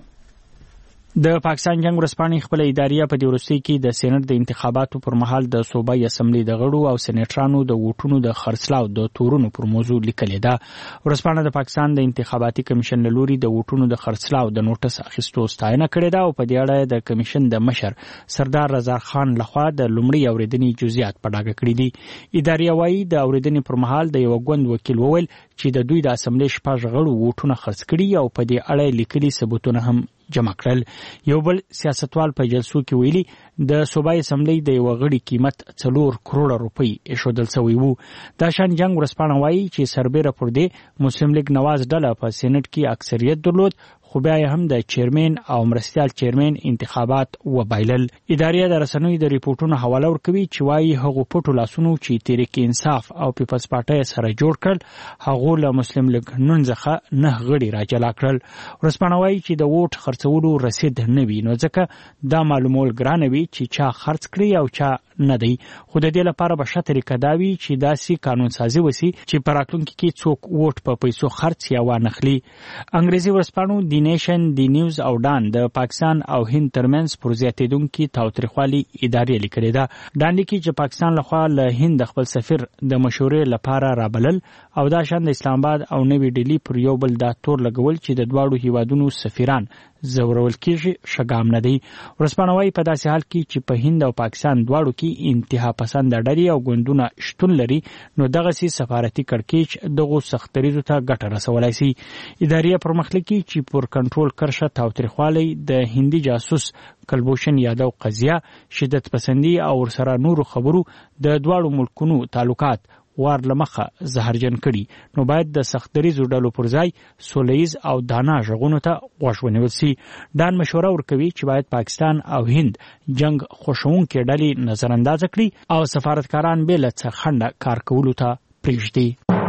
Speaker 3: د پاکستان جنگ ورځپاڼې خپل اداریه په دې وروستۍ کې د سېنات د انتخاباتو پر مهال د صوبایي اسمبلی د غړو او سېنیټرانو د ووټونو د خرڅلاو د تورونو پر موضوع لیکلې ده. ورځپاڼه د پاکستان د انتخاباتي کمیشن له لوري د ووټونو د خرڅلاو د نوټس اخیستو ستاینه کړې ده او په دې اړه د کمیشن د مشر سردار رضا خان لخوا د لومړي اورېدنې جزئیات په ډاګه کړي دي. اداریه وایي د اورېدنې پر مهال د یو ګوند وکیل وویل چې د دوی د اسمبلی 6 غړو ووټونه خرڅ کړي او په دې اړه لیکلي ثبوتونه هم جمع کړل. یو بل سیاستوال په جلسو کې ویلي د صوبایي اسمبلی د یو غړي قیمت 4 کروڑه روپۍ ایښودل شوی وو. دا شان جنگ ورځپاڼه وایي چې سربېره پر دې مسلم لیگ نواز ډله په سېنات کې اکثریت درلود خو بیا هم د چیرمن او مرستیال چیرمن انتخابات وبایلل. ادارې د رسنیو د ریپورتونو حواله ورکوي چې وایي هغه پټو لاسونو چې تحریک انصاف او پیپلز پارټي سره جوړ کړل هغه له مسلم لیگ نن څخه 9 غړي راجلا کړل. ورځپاڼه وایي چې د ووټ خرڅولو رسید نه وي نو ځکه دا معلومول ګران وي چې چا خرڅ کړی او چا نه دی. خو د دې لپاره به ښه طریقه دا وي چې داسې قانون سازي وسی چې په راتلونکي کې څوک ووټ په پیسو خرڅ یا وانخلي. انګریزي ورځپاڼو دی نیشن، دی نیوز او ډان د پاکستان او هند ترمنځ پر زیاتېدونکي تاوتریخوالي ادارې لیکلې ده. ډان لیکي چې پاکستان لخوا له هند خپل سفیر د مشورې لپاره رابلل او دا شان د اسلام آباد او نوی ډیلی پر یو بل دا تور لګول چې د دواړو هیوادونو سفیران زورول کېږي شګام نه دی. ورځپاڼه وایي په داسې حال کې چې په هند او پاکستان دواړو کې انتها پسند ډلې او ګوندونه شتون لري نو دغسې سفارتي کړکېچ دغو سختدریزو ته ګټه رسولی شي. ادارې پرمخ لیکي چې پر کنټرول کرښه تاوتریخوالی د هندي جاسوس کلبوشن یادو قضیه شدت پسندي او ورسره نورو خبرو د دواړو ملکونو تعلقات وار لمخه زهرجن کړي نو باید د سختدریزو ډلو پر ځای سولیز او دانا ژغونو ته غوږ ونیول شي. ډان مشوره ورکوي چې باید پاکستان او هند جنگ خوښونکې ډلې نظر انداز کړي او سفارتکاران به له څه خنډه کار کولو ته پرېږدي.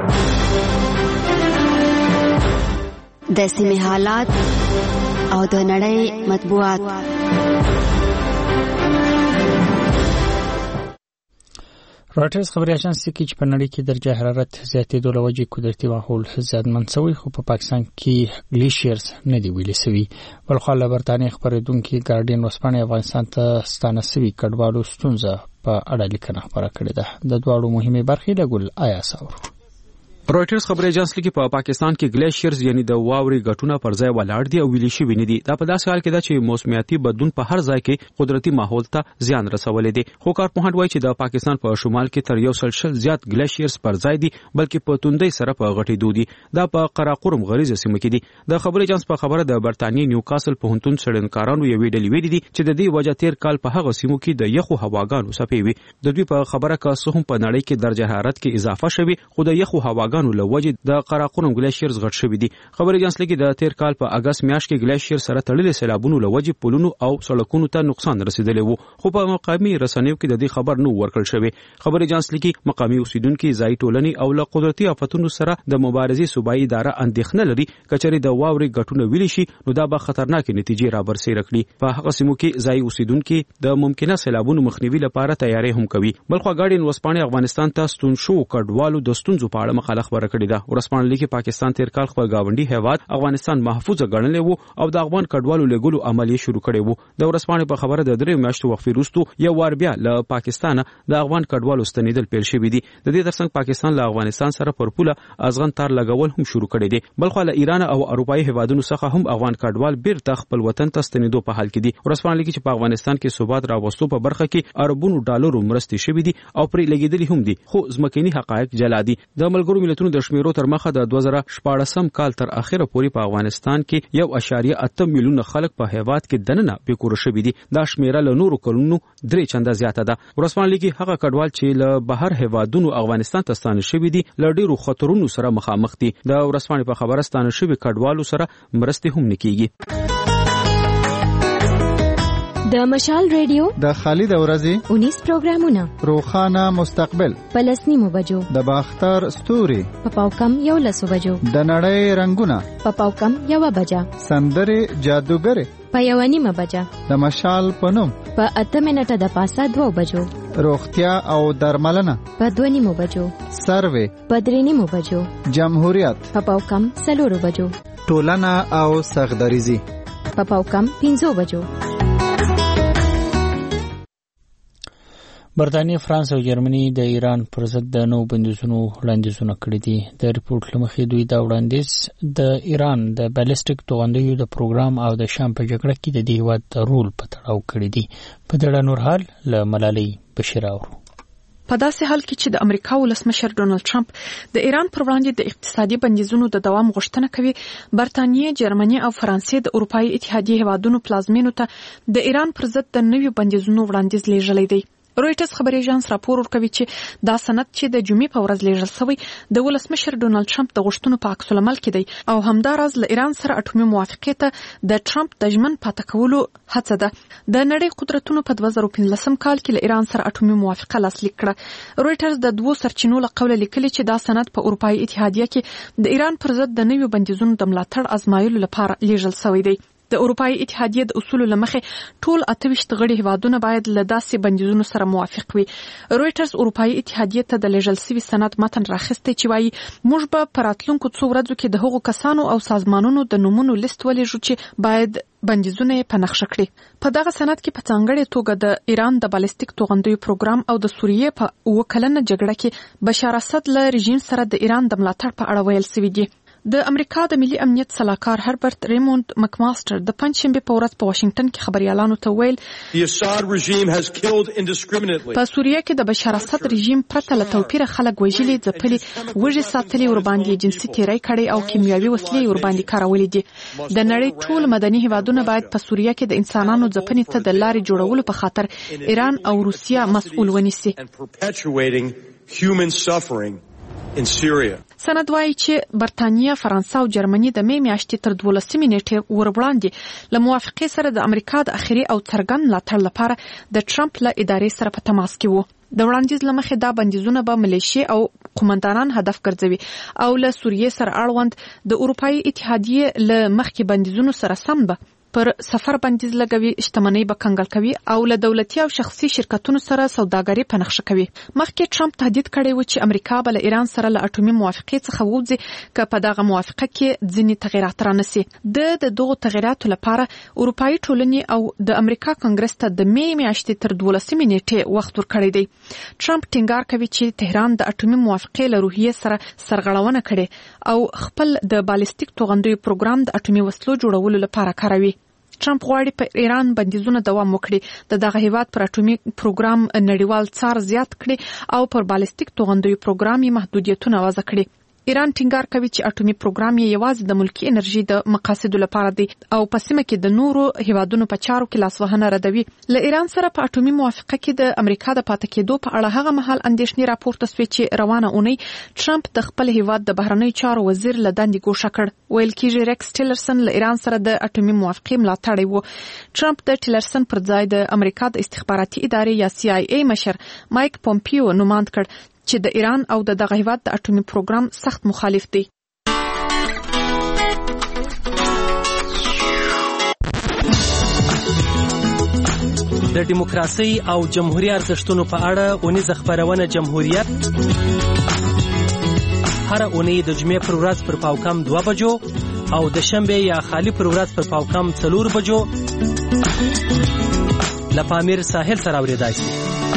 Speaker 4: د سیمې حالات او د نړۍ مطبوعات.
Speaker 1: راټرز خبري اژانس کې چې په نړۍ کې درجه حرارت زیاتېدو له وجې قدرتي ماحول زیانمن شوی خو په پاکستان کې ګلیشیرز نه دی ویلي شوي. بلخوا له برتانیې خبرېدونکي ګارډین ورځپاڼې افغانستان ته ستانه شوي کډوالو ستونزه په اړه لیکنه خپره کړې ده. د دواړو مهمې برخې له ګل آیاس اورو.
Speaker 24: رويټرز خبري اژانس لیکي په پاکستان کې ګلیشیرز یعنی د واوري غټونه پر ځای ولاړ دي او ویلي شوي نه دي. دا په داسې حال کې ده چې موسمیاتي بدلون په هر ځای کې قدرتي ماحول ته زیان رسولې دي. خو کارپوهان وایي چې د پاکستان په شمال کې تر 100 زیات ګلیشیرز پر ځای دي بلکې په توندۍ سره په غټېدو دي. دا په قراقرم غریزه سیمه کې دي. د خبري اژانس په خبره د برتانیې نیوکاسل پوهنتون څېړنکارانو یوې ډلې ویلي دي چې د دې وجه تیر کال په هغه سیمو کې د یخو هواګانو څپې وي. د دوی په خبره که څه هم په نړۍ کې درجه حرارت کې اضافه شوي خو د یخو هواګانو له وجې د قراقرم ګلیشیرز غټ شوي دي. خبري اژانس لیکي د تیر کال په اگست میاشت کې ګلیشیر سره تړلې سیلابونو له وجې پلونو او سړکونو ته نقصان رسیدلی وو خو په مقامي رسنیو کې د دې خبر نه ورکړل شوی. خبري اژانس لیکي مقامي اوسیدونکو ځای ټولنې او له قدرتي آفتونو سره د مبارزې صوبایي اداره اندېښنه لري کچري د واوري غټونه ویلي شي نو دا به خطرناک نتیجې را برسېره کړي. په هغه سیمو کې ځای اوسیدونکو د ممکنه سیلابونو مخنیوي لپاره تیاری هم کوي. بلخو ګاډین وسپانې افغانستان ته ستون شو کډوالو د ستونزو په اړه مقاله خبره کړې ده. ورسپانې لیکي پاکستان تیر کال خپل گاونډي هیواد افغانستان محفوظ ګڼلی وو او د افغان کډوالو لګولو عملیه شروع کړې وو. د ورسپانې په خبره د 3 میاشتو وقفې وروسته یو وار بیا له پاکستان د افغان کډوالو ستنیدل پیل شوي دي. د دې ترڅنګ پاکستان له افغانستان سره پر پوله ازغن تار لګول هم شروع کړی دي. بلخو له ایران او اروپایي هیوادونو څخه هم افغان کډوال بیرته خپل وطن ته ستنیدو په حال کې دي. ورسپانې لیکي چې په افغانستان کې ثبات راوستو په برخه کې اربونو ډالرو مرستې شوي دي او پرې لګیدلي هم دي خو ځمکني حقایق جلا دي. د ملګرو ملتونو د شمیرو تر مخه د 2014 کال تر اخره پورې په افغانستان کې 1.8 میلیونه خلک په هیواد کې دننه بیکور شوي دي. دا شمیره له نورو کلونو 3 چنده زیاته ده. ورسپانې لیکي هغه کډوال چې له بهر هیوادونو افغانستان ته ستانه شوي دي له ډیرو خطرونو سره مخامخ دي. د ورسپانې په خبره ستانه شوي کډوالو سره مرستې هم نکېږي.
Speaker 13: د مشال ریډیو
Speaker 12: د خالد ورځي
Speaker 13: 19 پروګرامونه
Speaker 12: روخانه مستقبل
Speaker 13: پلسنیمو بجو
Speaker 12: د باختر ستوري
Speaker 13: په پاوکم 11 بجو
Speaker 12: د نړۍ رنگونه
Speaker 13: په پاوکم 1 بجه
Speaker 12: سندره جادوګر
Speaker 13: په 1 بجه
Speaker 12: د مشال پنوم
Speaker 13: په 8 منټه د پاسه 2 بجو
Speaker 12: روغتیا او درملنه
Speaker 13: په 2 بجو
Speaker 12: سروې
Speaker 13: په 3 بجو
Speaker 12: جمهوریت
Speaker 13: په پاوکم 4 بجو
Speaker 12: ټولنه او سغدریزي
Speaker 13: په پاوکم 5 بجو.
Speaker 3: برتانیې، فرانس او جرمني د ایران پر ضد د نوو بندیزونو وړاندیزونه کړي دي. د ریپورت له مخې دوی دا وړاندیز د ایران د بالستیک توغندیو د پروګرام او د شام په جګړه کې د دې هیواد د رول په تړاو کړي دي. په دې اړه نور حال له ملالۍ بشیر اورو.
Speaker 5: په داسې حال کې چې د امریکا ولسمشر ډونالد ټرمپ د ایران پر وړاندې د اقتصادي بندیزونو د دوام غوښتنه کوي، برتانیې، جرمني او فرانسې د اروپایي اتحادیې هیوادونو پلازمینو ته د ایران پر ضد د نویو بندیزونو وړاندیز لیږلی دی. رويټرز خبري اژانس راپور ورکوي چې دا سند چې د جمعې په ورځ لیږل شوی د ولسمشر ډونالد ټرمپ د غوښتنو په عکس العمل کې دی او همداراز له ایران سره اټومي موافقې ته د ټرمپ د ژمن پاتې کولو هڅه ده. د نړۍ قدرتونو په 2015 کال کې له ایران سره اټومي موافقه لاسلیک کړه. رويټرز د 2 سرچینو له قوله لیکلي چې دا سند په اروپایي اتحادیه کې د ایران پر ضد د نویو بندیزونو د ملاتړ ازمایلو لپاره لیږل شوی دی. د اروپایي اتحادیې د اصولو لمخې ټول 28 غړي هیوادونه باید له داسې بندیزونو سره موافق وي. رويټرز اروپایي اتحادیې ته د لیږل شوي سند متن راخسته چې وایي موږ به په راتلونکو څو ورځو کې د هغو کسانو او سازمانونو د نومونو لیست ولېږو چې باید بندیزونه په نقشه کړي. په دغه سند کې په ځانګړې توګه د ایران د بالستیک توغندیو پروګرام او د سوریې په 9 کلنه جګړه کې بشار اسد له رژیم سره د ایران د ملاتړ په اړه ویل شوی دی. د امریکا د ملي امنیت سلاکار هربرت ریموند مکماستر د پنځشنبه په ورځ په واشنگټن کې خبريالانو ته ویل په سوریه کې د بشار اسد رژیم پرته له توپیر خلک وژلي، ځپلي، وژي ساتلي، ور باندې جنسي تیری کړي او کیمیاوي وسلې ور باندې کارولې دي. د نړۍ ټول مدني هیوادونه باید په سوریه کې د انسانانو ځپنې ته د لارې جوړولو په خاطر ایران او روسیه مسؤل ونیسي. سند وايي چې برتانیه، فرانسه او جرمني د مې میاشتې تر 12 نیټې وروړاندې له موافقې سره د امریکا د اخري او څرګند ملاتړ لپاره د ټرمپ له ادارې سره په تماس کې وو. د وړاندیز لمخې دا بندیزونه به ملیشیا او قومندانان هدف ګرځوي او له سوریې سره اړوند د اروپایي اتحادیې له مخکې بندیزونو سره سم به پر سفر بندیز لګوي، شتمنۍ به کنګل کوي او له دولتي او شخصي شرکتونو سره سوداګري په نقشه کوي. مخکې ټرمپ تهدید کړی و چې امریکا به له ایران سره له اټومي موافقې څخه ووځي که په دغه موافقه کې ځینې تغیرات رانسي. د دغو تغیراتو لپاره اروپایي ټولنې او د امریکا کانګرس ته د می میاشتې تر 12 نیټې وخت ورکړی دی. ټرمپ ټینګار کوي چې تهران د اټومي موافقې له روحیې سره سرغړونه کړې او خپل د بالستیک توغندیو پروګرام د اټومي وسلو جوړولو لپاره کاروي. ټرمپ غواړي په ایران بندیزونه دوام وکړي، د دغه هیواد پر اټومي پروګرام نړیوال څار زیات کړي او پر بالستیک توغندیو پروګرام یې محدودیتونه وضع کړي. ایران ټینګار کوي چې اټومي پروګرام یې یوازې د ملکی انرژي د مقاصدو لپاره دی او په سیمه کې د نورو هیوادونو په چارو کې لاسوهنه ردوي. له ایران سره په اټومي موافقه کې د امریکا د پاتې کېدو په اړه هغه مهال اندېښنې راپورته شوې چې روانه اونۍ ټرمپ د خپل هیواد د بهرنیو چارو وزیر له دندې ګوښه کړ. ویل کېږي ریکس ټیلرسن له ایران سره د اټومي موافقې ملاتړی و. ټرمپ د ټیلرسن پر ځای د امریکا د استخباراتي ادارې یا CIA مشر مایک پومپیو نوماند کړ چې د ایران او دغه هیواد د اټومي پروګرام سخت مخالف دی.
Speaker 6: د دیموکراسي او جمهوریت ارزښتونو په اړه اونیزه خبرونه جمهوریت هر اونۍ د جمعې پر ورځ پر پاوکم 2 بجو او د شنبه یا خالی پر ورځ پر پاوکم 4 بجو لپامیر ساحل سره اوریدای شي.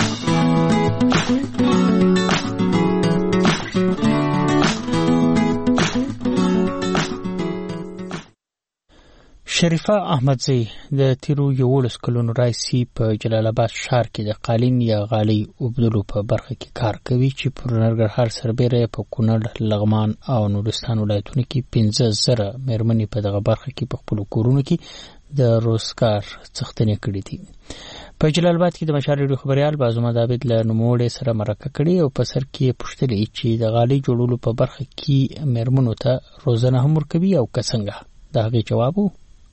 Speaker 1: شریفه احمدزی د تیرو 11 کلونو راځي په جلال آباد ښار کې د قالین یا غالۍ اوبدلو په برخه کې کار کوي چې پر ننګرهار سربېره په کونړ، لغمان او نورستان ولایتونو کې 15,000 مېرمنې په دغه برخه کې په خپل کورونو کې د روزګار څښتنې کړې دي. په جلال آباد کې د مشال ریډیو خبريال بازمحمد عابد له نوموړي سره مرکه کړې او په سر کې پوښتنه چې د غالۍ جوړولو په برخه کې مېرمنو ته روزنه هم ورکوي او څنګه. دا هغه جواب وو.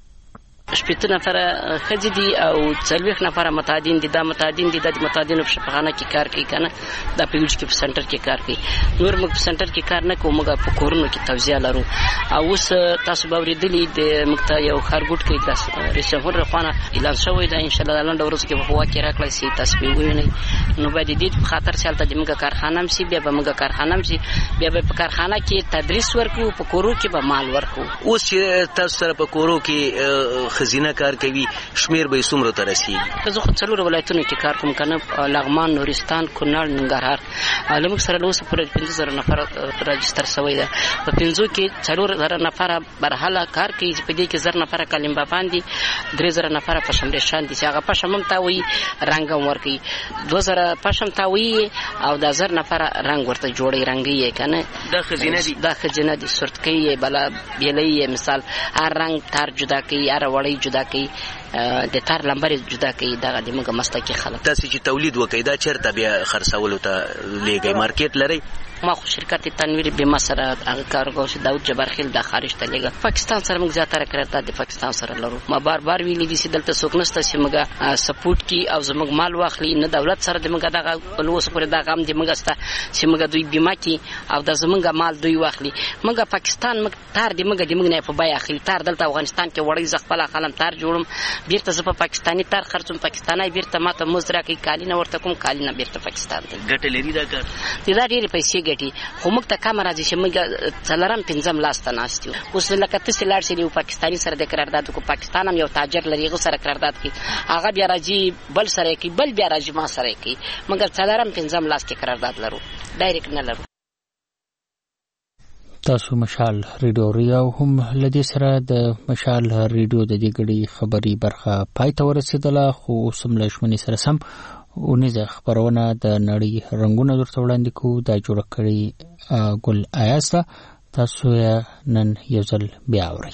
Speaker 7: 8 نفر خځې دي او 40 نفر متعدین دي. دا متعدین دي د متعدینو په شفاخانه کې کار کوي کنه، دا پیوج کې په سنټر کې کار کوي. نور موږ په سنټر کې کار نه کوو، موږ په کورونو کې توزیع لرو. او اوس تاسو به ورېدلی د مکتا یو خارګوټ کې تاسو رسمور روانه اعلان شوی دا ان شاء الله لاندې ورځ کې په هوا کې راکړی سي تاسو به وینئ. نو باید دې په خاطر چلته د موږ کارخانه هم سي، بیا به موږ کارخانه هم سي، بیا به په کارخانه کې تدریس ورکو، په کورو کې به مال ورکو.
Speaker 9: اوس چې تاسو سره په کورو کې خزینه کار کوي شمیر به څومره تر رسیږي؟
Speaker 7: زه خو څلور ولایتونو کې کار کوم کنه، لغمان، نورستان، کونړ، ننګرهار. لمک سره اوس پر 15,000 نفر راجستر شوی ده. په 15 کې 4,000 نفر برحاله کار کوي، په دې کې 1,000 نفر کلم بافان دي، 3,000 نفر پشم رشان دي چې هغه پشم هم تاوي رنگ هم ورکي، 2,000 پشم تاوي او د 1,000 نفر رنگ ورته جوړي رنگي کنه.
Speaker 9: دا خزینه دي،
Speaker 7: دا خزینه دي سورتکي بلا بیلې مثال هر رنگ تار جدا کوي، هر وړي جدا کوي، د تار لمبر جدا کوي. دا د موږ مستقي خلک
Speaker 9: تاسو چې تولید وکړئ دا چیرته بیا خرڅولو ته لیږئ؟ مارکیټ لري؟
Speaker 7: ما خو شرکت تنویر بیمه سره هغه کارګو چې داود جبرخیل د خارج ته لګا پاکستان سره موږ زیاتره کړه د پاکستان سره لرو. ما بار بار ویلي دي چې دلته څوک نشته چې موږ سپورټ کی او زموږ مال واخلي، نه دولت سره د موږ دغه لوس پر دغه هم د موږ سره چې موږ دوی بیمه کی او د زموږ مال دوی واخلي. موږ پاکستان موږ تار د موږ نه په بای اخلي. تار دلته افغانستان کې وړي ز خپل خلم تار جوړم، بیرته زه په پاکستاني تار خرڅوم، پاکستاني بیرته ماته مزرا کوي، کالینه ورته کوم، کالینه بیرته پاکستان ته
Speaker 9: ګټه لري. دا کار
Speaker 7: دا ډېرې پیسې ګټي، خو موږ ته کم راځي چې موږ څلورم پنځم لاس ته ناست یو. اوس لکه تاسې لاړ شئ یو پاکستاني سره د قرارداد کو، پاکستان هم یو تاجر لري هغه سره قرارداد کوي، هغه بیا راځي بل سره کوي، بل بیا راځي ما سره کوي، مګر څلورم پنځم لاس کې قرارداد لرو، ډایرکټ نه لرو.
Speaker 1: تاسو مشال ریډیو ریاو هم لدې سره د مشال ریډیو د دې غړي خبري برخه پای ته ورسېدله. خو سم لښمنې سره سم اونیزه خبرونه د نړۍ رنگونه درته وړاندې کوو. دا جوړ کړی ګل آیاسته، تاسو یې نن یو ځل بیا اورئ.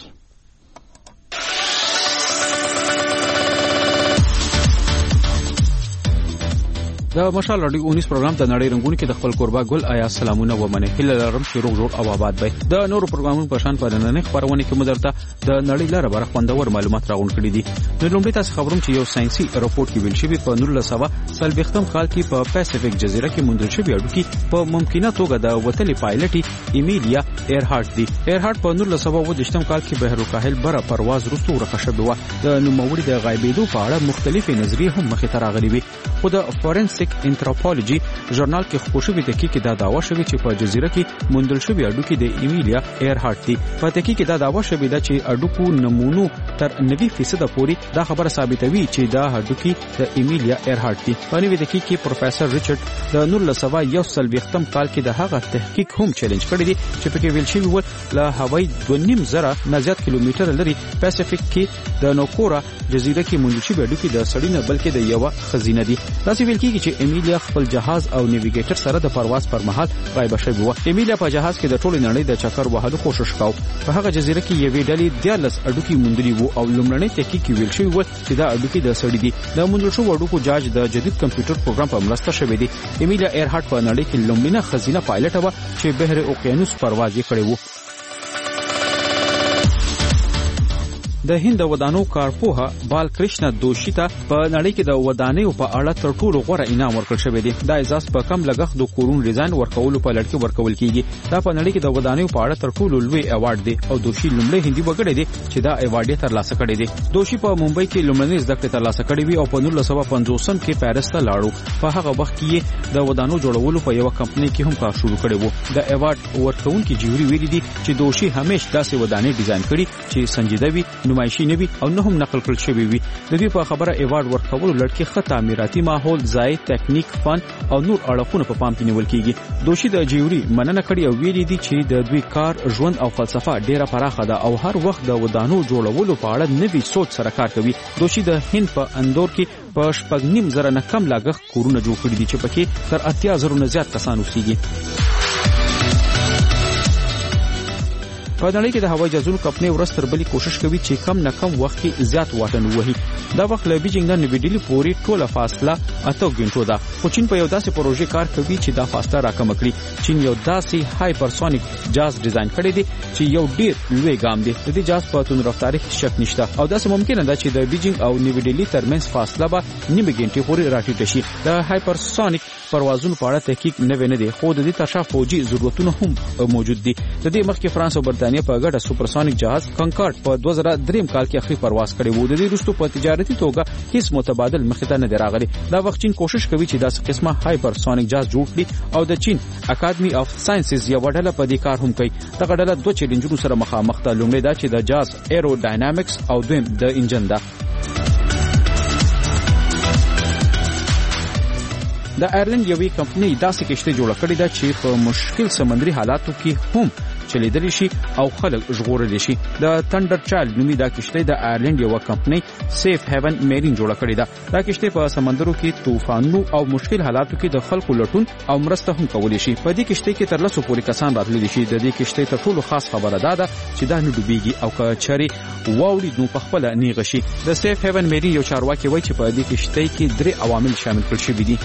Speaker 24: د مشال رادیو 19 پروګرام د نړۍ رنگونو کې د خپل قربا ګل آیا سلامونه و منه هله لرم چې روغ جوړ او آباد وي. د نورو پروګرامونو په شان په نننۍ خبرونه کې مدرته د نړۍ لپاره بر خوندور معلومات راغون کړي دي. د لومړي تاسو خبروم چې یو ساينسي راپورټ کې ویل شوی په 1940 کال کې په پیسفیک جزیره کې موندل شوی اډوکی په ممکنه توګه د وتلې پایلټي ایمیلیا ایرهارت دی. ایرهارت په 1920 کال کې بحر الکاهل بره پرواز وروسته ورکه شوی و. د نوموړي د غایبېدو په اړه مختلفې نظریې هم مخې ته راغلي وي. خو د فورنسیک انتروپولوژي ژورنال کې خبر شوی دی چې دا داوا شوی چې په جزیره کې موندل شوی اډوکی د ایمیلیا ایرهارت دی. په تحقیق کې دا داوا شوی دی چې اډوکو نمونو تر 90% پورې دا خبره ثابتوي چې دا اډوکی د ایمیلیا ایرهارت دی. په نوې تحقیق کې پروفیسور ریچارډ د 1941 کال کې د هغه تحقیق هم چیلنج کړی دی چې پکې ویل شوی و له هوایي 2.5 نه زیات کیلومتر لري پیسفیک کې د نوکورا جزیره کې موندل شوی اډوکی د سړی نه بلکې د یو خزینه دی. تاسو ویل کیږي چې ایمیلیا خپل جهاز او نیویګیټر سره د پرواز پر مهال غایب شوی و. ایمیلیا په جهاز کې د ټولو نړۍ د چکر وهلو کوشش کاوه. په هغه جزیره کې یوې ډلې 13 اډوکی موندلي وو او لومړنی تحقیق کې ویل شوی و چې دا اډوکی د سړی دی. د موندل شوی اډوکو جاج د جدید کمپیوټر پروګرام په مرسته شوی دی. ایمیلیا ایرهارت په نړۍ کې لومړنی خزینه پایلټ و چې بحر اوقیانوس پرواز یې کړی و. د هند ودانو کارپوها بالکرشنا دوشي ته په نړۍ کې د ودانیو په اړه تر ټولو غوره انعام ورکړل شوی دی. دا اعزاز په کم لګښت د کورونو ډیزاین ورکولو په لړ کې ورکول کیږي. دا په نړۍ کې د ودانیو په اړه تر ټولو لوی ایوارډ دی او دوشي لومړی هندي وګړی دی چې دا ایوارډ یې ترلاسه کړی دی. دوشي په ممبئی کې لومړنی زده کړې ترلاسه کړې وی او په 1950 کې پاریس ته لاړو. په هغه وخت کې د ودانو جوړولو په یو کمپنۍ کې هم کار شروع کړی وو. د ایوارډ ورکونکي جیوري ویلي دي چې دوشي همیشه داسې ودانې ډیزاین کړي چې سنجیده وي، نمایشي نه وي او نه هم نقل کړل شوی وي. د دې په خبره ایوارډ ورکولو لړ کې ښه تعمیراتي ماحول، ځای، ټیکنیک، فن او نور اړخونه په پام کې نیول کیږي. دوشي د جیوري مننه کړې او ویلي دي چې د دوی کار، ژوند او فلسفه ډیره پراخه ده او هر وخت د ودانو جوړولو په اړه نوې سوچ سره کار کوي. دوشي د هند په اندور کې په 8.5 نه کم لاګښت کورونه جوړ کړي دي چې پکې تر 80,000 نه زیات کسان اوسېږي. په نړۍ کې د هوایي جهازونو کمپنۍ ورځ تر بلې کوشش کوي چې کم نه کم وخت کې زیات واټن ووهي. دا وخت له بیجینګ نه نوې ډیلي پورې ټوله فاصله 8 غنټو ده. خو چین په یو داسې پروژې کار کوي چې دا فاصله راکمه کړي. چین یو داسې هایپرسونیک جهاز ډیزاین کړی دی چې یو ډیر لوی ګام دی. د دې جهاز په تون رفتاري شک نشته او داسې ممکنه ده چې د بیجینګ او نوې ډیلي ترمنځ فاصله به نیمه غنټه پورې راټیټه شي. د هایپرسونیک پروازونو په اړه تحقیق نه دی خو د دې ترشا فوجي ضرورتونه هم موجود دي. د دې مخکې فرانس او برتانیې په ګډه سوپرسونیک جهاز کنکارډ په 2003 کال کې اخري پرواز کړی وو. د دې وروسته په تجارتي توګه هیڅ متبادل مخې ته نه دی راغلی. دا وخت چین کوشش کوي چې داسې قسمه هایپرسونیک جهاز جوړ کړي او د چین اکیډمي اف ساينسز یو ډله په دې کار هم کوي. دغه ډله دوه چیلنجونو سره مخامخ ده. لومړی دا چې د جهاز ایروداینامیکس او دویم د انجن ده. د ایرلند یوې کمپنۍ داسې کشته جوړه کړې ده چې په مشکل سمندري حالاتو کې هم چلیدلی شي او خلک ژغورل شي. د تندر چایلډ نومي دا کشته د ایرلند یو کمپنۍ سیف هیون میرین جوړه کړې ده. دا کشته په سمندرو کې طوفانونو او مشکل حالاتو کې د خلکو لټون او مرسته هم کولی شي. په دې کشته کې تر 100 پورې کسان راتللی شي. د دې کشته تر ټولو خاص خبره ده چې دا نه ډوبېږي او که چاري واوړي نو په خپل نیغه شي. د سیف هیون میرین یو چارواکي وایي چې په دې کشته کې 3 عوامل شامل کړل شوي دي.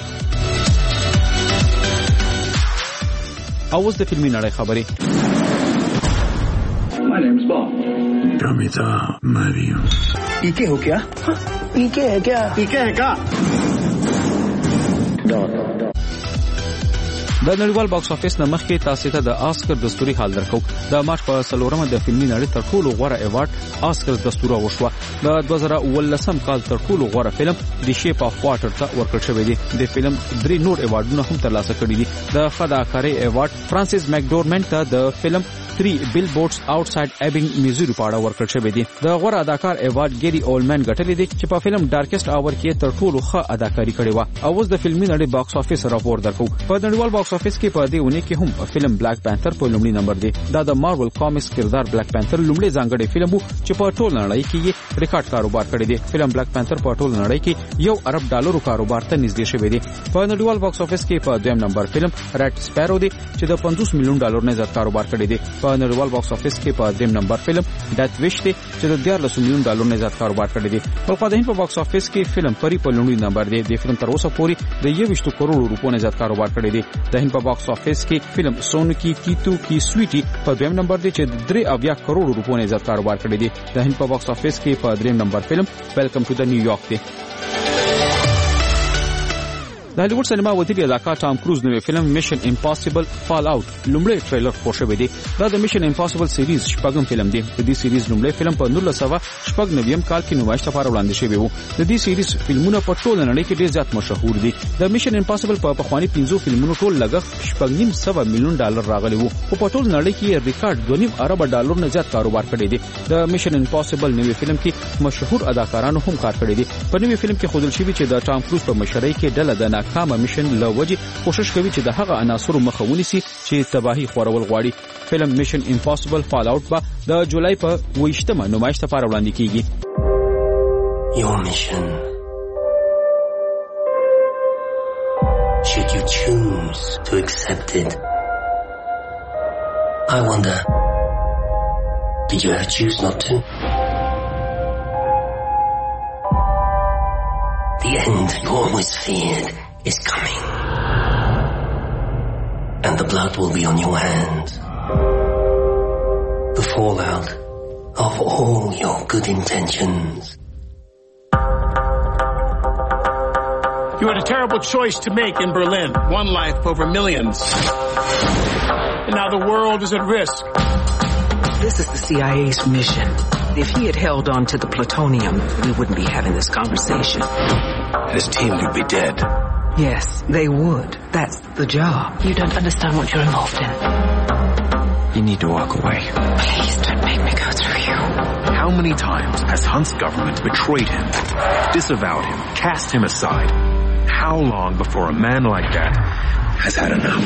Speaker 24: اوس د فلمي نړۍ خبرې.
Speaker 10: My name's Bob. Gamita Mario. पीके हो क्या? पीके है क्या? पीके है क्या?
Speaker 24: د نړیوال باکس افیس نه مخکې تاسو ته د آسکر دستوري حال درکو. د مارچ په 4مه د فلمي نړۍ تر ټولو غوره ایوارډ آسکر دستوره وشوه. د 2018 کال تر ټولو غوره فلم د شیپ اف واټر ته ورکړل شوی دی. د فلم 3 نور ایوارډونه هم ترلاسه کړي دي. د اداکارۍ ایوارډ فرانسیس مکډورمنټ ته د فلم 3 بیلبورډز آوټساید ایبینګ میزوري په اړه ورکړل شوی دی. د غوره اداکار ایوارډ ګری اولمن ګټلی دی چې په فلم ډارکست اور کې تر ټولو ښه اداکاری کړې و. اوس د فلمي نړۍ باکس افیس راپور درکو. په نړیوال باکس افیس کې په دې ونه کې هم فلم بلاک پانتر په لومړي نمبر دی. دا د مارول کامکس کردار بلاک پانتر لومړی ځانګړی فلم وو چې په ټول نړۍ کې یې ریکارډ کاروبار کړی دی. فلم بلاک پانتر په ټول نړۍ کې $1 ارب کاروبار ته نږدې شوی دی. په نړیوال باکس افیس کې په دویم نمبر فلم ریډ سپیرو دی چې د $50 ملیون نه زیات کاروبار کړی دی. په نړیوال باکس افیس کې په 3 نمبر فلم ډیث وش دی چې د $14 میلیون ډالرو زیات کاروبار کړی دی. بلخو د هند په باکس افیس کې فلم پری په لومړي نمبر دی. د فلم تر اوسه پورې د 21 کروڑ روپیو زیات کاروبار کړی دی. د هند په باکس افیس کې فلم سونو کی کیتو کی سویټي په 2 نمبر دی چې 3 کروڑ روپیو زیات کاروبار کړی دی. د هند په باکس افیس کې په 3 نمبر فلم ویلکم ټو د نیویارک دی. د هالیوډ سینما وتیری اداکار ټام کروز نوې فلم میشن امپاسیبل فال آوټ لومړی ټریلر خپور شوی دی. دا د میشن امپاسیبل سیریز شپږم فلم دی. د دې سیریز لومړی فلم په 1999 کال کې نمایش لپاره وړاندې شوی و. د دې سیریز فلمونه په ټوله نړۍ کې ډېر زیات مشهور دي. د میشن امپاسیبل په پخوانی 15 فلمونو ټول لګښت $9.5 میلیون راغلی وو او په ټوله نړۍ کې ریکارډ $2.5 ارب ډالر نه زیات کاروبار کړی دی. د میشن امپاسیبل نوې فلم کې مشهور اداکارانو هم کار کړی دی. په نوې فلم کې ښودل شوی چې د ټام کروز په مشرۍ کې ډله د ناکامه میشن لوجي کوشش کوي چې د هغه عناصرو مخه ونیسي چې تباہي خورول غواړي. فلم میشن امپاسیبل فال آوټ به د جولای په 28مه نمایش لپاره وړاندې کیږي.
Speaker 11: Your mission. Should you choose to accept it? I wonder, did you ever choose not to? The end you always feared is coming. And the blood will be on your hands. The fallout of all your good intentions.
Speaker 10: You had a terrible choice to make in Berlin. One life over millions. And now the world is at risk.
Speaker 14: This is the CIA's mission. If he had held on to the plutonium, we wouldn't be having this conversation.
Speaker 10: His team would be dead.
Speaker 14: Yes, they would. That's the job.
Speaker 15: You don't understand what you're involved in.
Speaker 10: You need to walk away.
Speaker 15: Please don't make me go through you.
Speaker 10: How many times has Hunt's government betrayed him, disavowed him, cast him aside? How long before a man like that has had enough?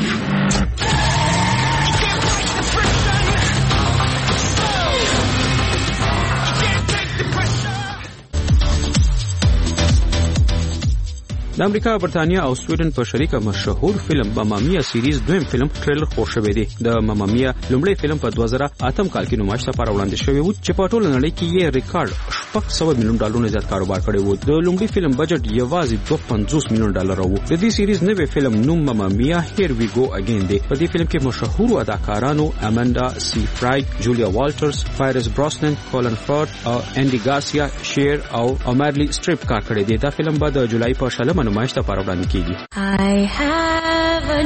Speaker 24: د امریکا، برتانیا او سویډن په شریکه مشهور فلم مامامیا سیریز دویم فلم ټریلر خپور شوی دی. د مامامیا لومړی فلم په 2008 کال کې نمایش لپاره وړاندې شوی و چې په ټوله نړۍ کې یې ریکارډ $600 میلیون زیات کاروبار کړی و. د لومړي فلم بجټ یوازې $250 میلیون وو. د دې سیریز نوې فلم نوم مامامیا هیر وی گو اگین دی. په دې فلم کې مشهور اداکارانو اماندا سیفراید، جولیا والټرز، فایرس براسنن، کولن فرد او انډي ګارسیا شیر او امارلی سټریپ کار کړی دی. دا فلم به د جولای په 20 نمایش لپاره وړاندې کیږي.
Speaker 17: I have a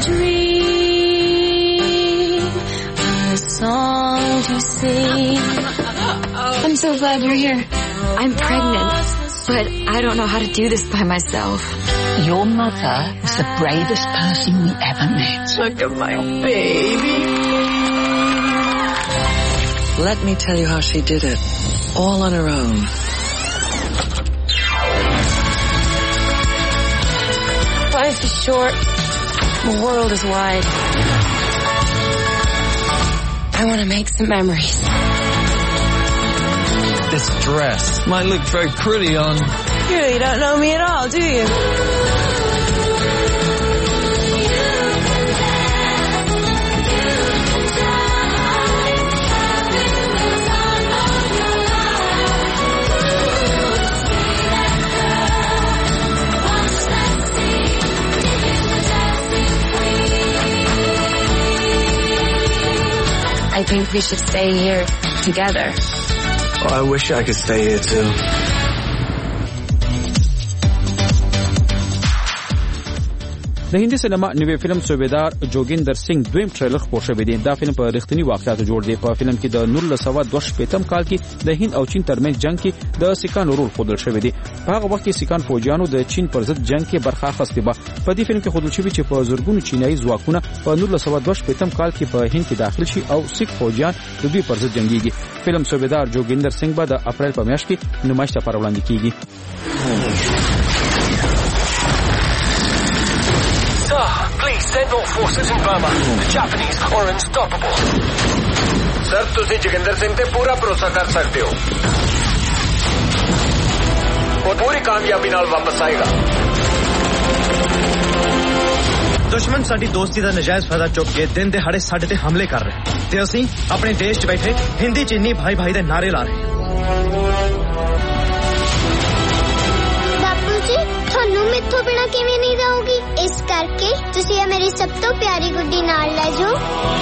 Speaker 17: dream, a song to sing. I'm so glad you're here. I'm pregnant, but I don't know how to do this by myself.
Speaker 15: Your mother is the bravest person we ever met.
Speaker 14: Look at my baby. Let me tell you how she did it. All on her own.
Speaker 17: Life is short. The world is wide. I want to make some memories.
Speaker 18: This dress might look very pretty on...
Speaker 17: You really don't know me at all, do you? I think we should stay here together.
Speaker 18: Oh, I wish I could stay here too.
Speaker 24: د هندي سینما نوې فلم سوبیدار جوګیندر سنگ دویم ټریلر خپور شوی دی. دا فلم په رښتینی واقعیتو جوړ دی. په فلم کې د 1922 کال کې د هند او چین ترمنځ جنگ کې د سیکانو رول ښودل شوی دی. په هغه وخت کې سیکان فوجیانو د چین پر ضد جنگ کې برخه اخیستې وه. په دې فلم کې ښودل شوی چې په زرګونو چینایي ځواکونه په 1922 کال کې په هند کې داخل شي او سیک فوجیان د دوی پر ضد جنگيږي. فلم سوبیدار جوګیندر سنگ به د اپریل په میاشت کې نمایش لپاره وړاندې کیږي.
Speaker 10: Please send all forces in Burma. The Japanese are unstoppable.
Speaker 19: Sir, ਤੁਸੀਂ ਜੋਗਿੰਦਰ ਸਿੰਘ ਤੇ ਪੂਰਾ ਭਰੋਸਾ ਕਰ ਸਕਦੇ ਹੋ. ਉਹ ਪੂਰੀ ਕਾਮਯਾਬੀ ਨਾਲ ਵਾਪਸ ਆਏਗਾ.
Speaker 18: ਦੁਸ਼ਮਣ ਸਾਡੀ ਦੋਸਤੀ ਦਾ ਨਜਾਇਜ਼ ਫਾਇਦਾ ਚੁੱਕ ਕੇ ਦਿਨ ਦਿਹਾੜੇ ਸਾਡੇ ਤੇ ਹਮਲੇ ਕਰ ਰਹੇ ਹਨ.
Speaker 16: ते असीं अपने देश च बैठे हिंदी चीनी भाई भाई दे नारे ला रहे।
Speaker 20: बापू जी थानू मेथों बिना किवें नहीं जाऊगी, इस करके तुसीं मेरी सब तो प्यारी गुड्डी नाल ले जाओ।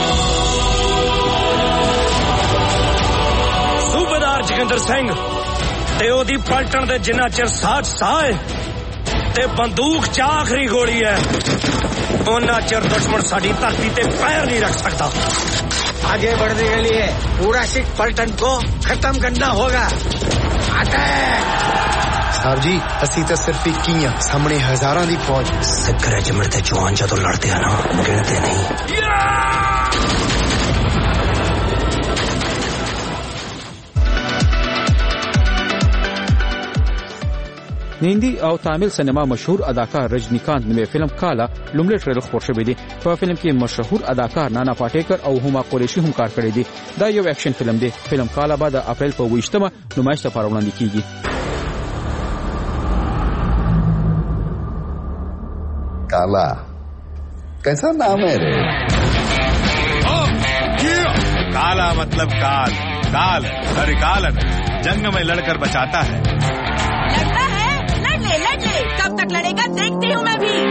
Speaker 19: सूबेदार जोगिंदर सिंह ते ओदी पलटन दे जिन्ना चिर साथ साह है ते बंदूक च आखिरी गोली है, उन्ना चिर दुश्मन साडी धरती ते पैर नहीं रख सकता।
Speaker 22: आगे बढ़ने के लिए पूरा सिख पलटन को खत्म करना होगा।
Speaker 23: साहब जी असी तो सिर्फ एक ही हैं, सामने हजारां दी फौज।
Speaker 11: सिख रेजिमेंट दे जवान जदों लड़ते हैं ना, गिनते नहीं।
Speaker 24: د هندي او تامل سینما مشهور اداکار رجنیکانت نوې فلم کالا لومړی ټریلر خپور شوی دی. په فلم کې مشهور اداکار نانا پاټیکر او هما قریشي هم کار کړی دی. دا یو اکشن فلم دی. فلم کالا به د اپریل په 28مه نمایش لپاره وړاندې کیږي.
Speaker 25: काला कैसा नाम है रे?
Speaker 26: काला मतलब काल, काल हरिकालन जंग में लड़कर बचाता है।
Speaker 27: लड़ता है? लड़ ले, कब तक लड़ेगा देखती हूँ मैं भी।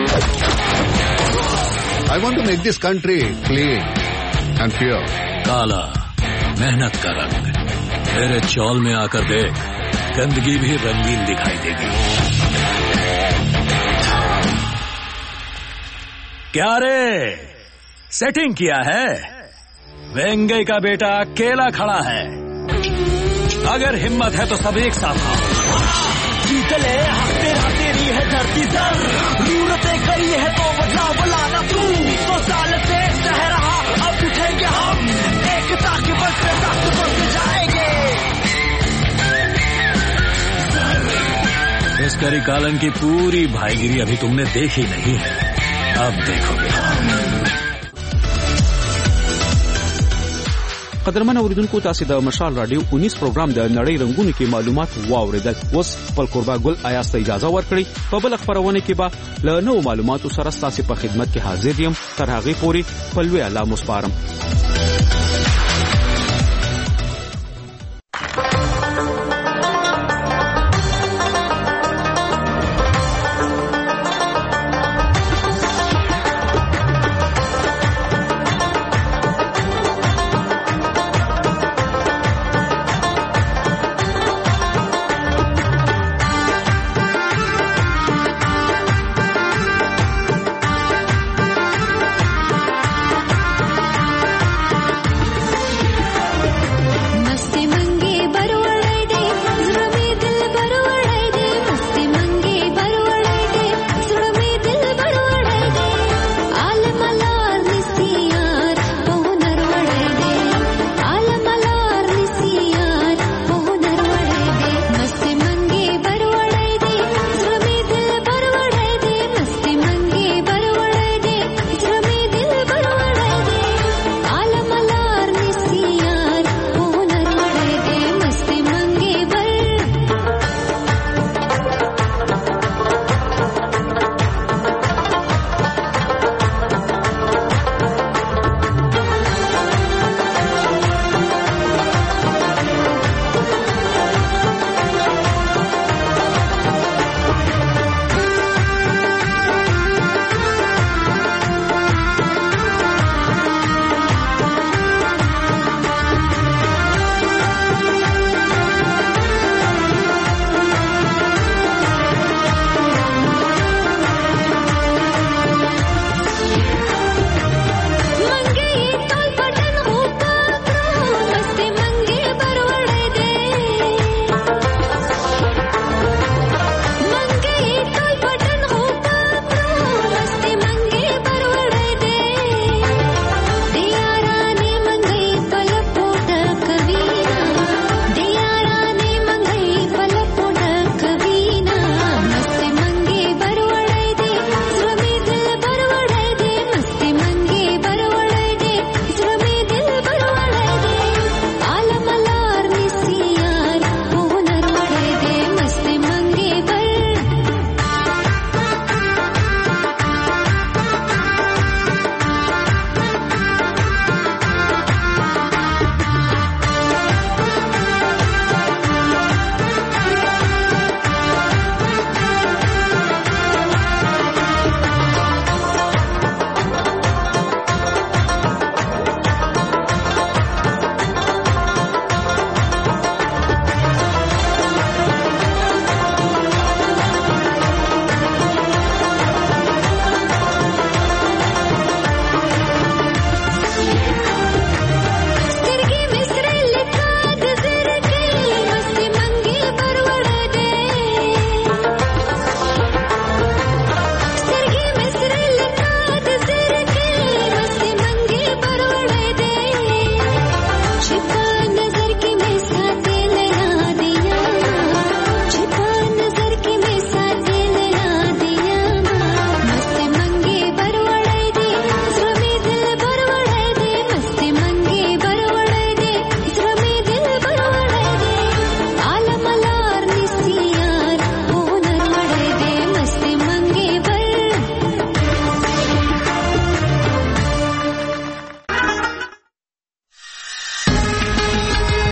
Speaker 25: I want to make this country clean and pure.
Speaker 28: काला मेहनत का रंग, मेरे चौल में आकर देख, गंदगी भी रंगीन दिखाई देगी। क्या रे सेटिंग किया है? वेंगे का बेटा अकेला खड़ा है, अगर हिम्मत है तो सब एक साथ आओ।
Speaker 19: चले तेरा तेरी है धरती सर, जरूरतें कई है तो बदलाव बुलाना तू। तो साल से सह रहा अब उठेंगे हम, एकता के बल पे ताकत बढ़ते जाएंगे।
Speaker 28: इस करिकालन की पूरी भाईगिरी अभी तुमने देखी नहीं है, अब देखोगे।
Speaker 24: قدرمن اوریدونکو تاسو د مشال رادیو 19 پروګرام د نړۍ رنگونو کې معلومات واوریدل. اوس خپل قربا ګل آیاست اجازه ورکړي په بل خبرونه کې به له نو معلوماتو سره تاسو په خدمت کې حاضر یم. تر هغه پورې په لوی الله مو سپارم.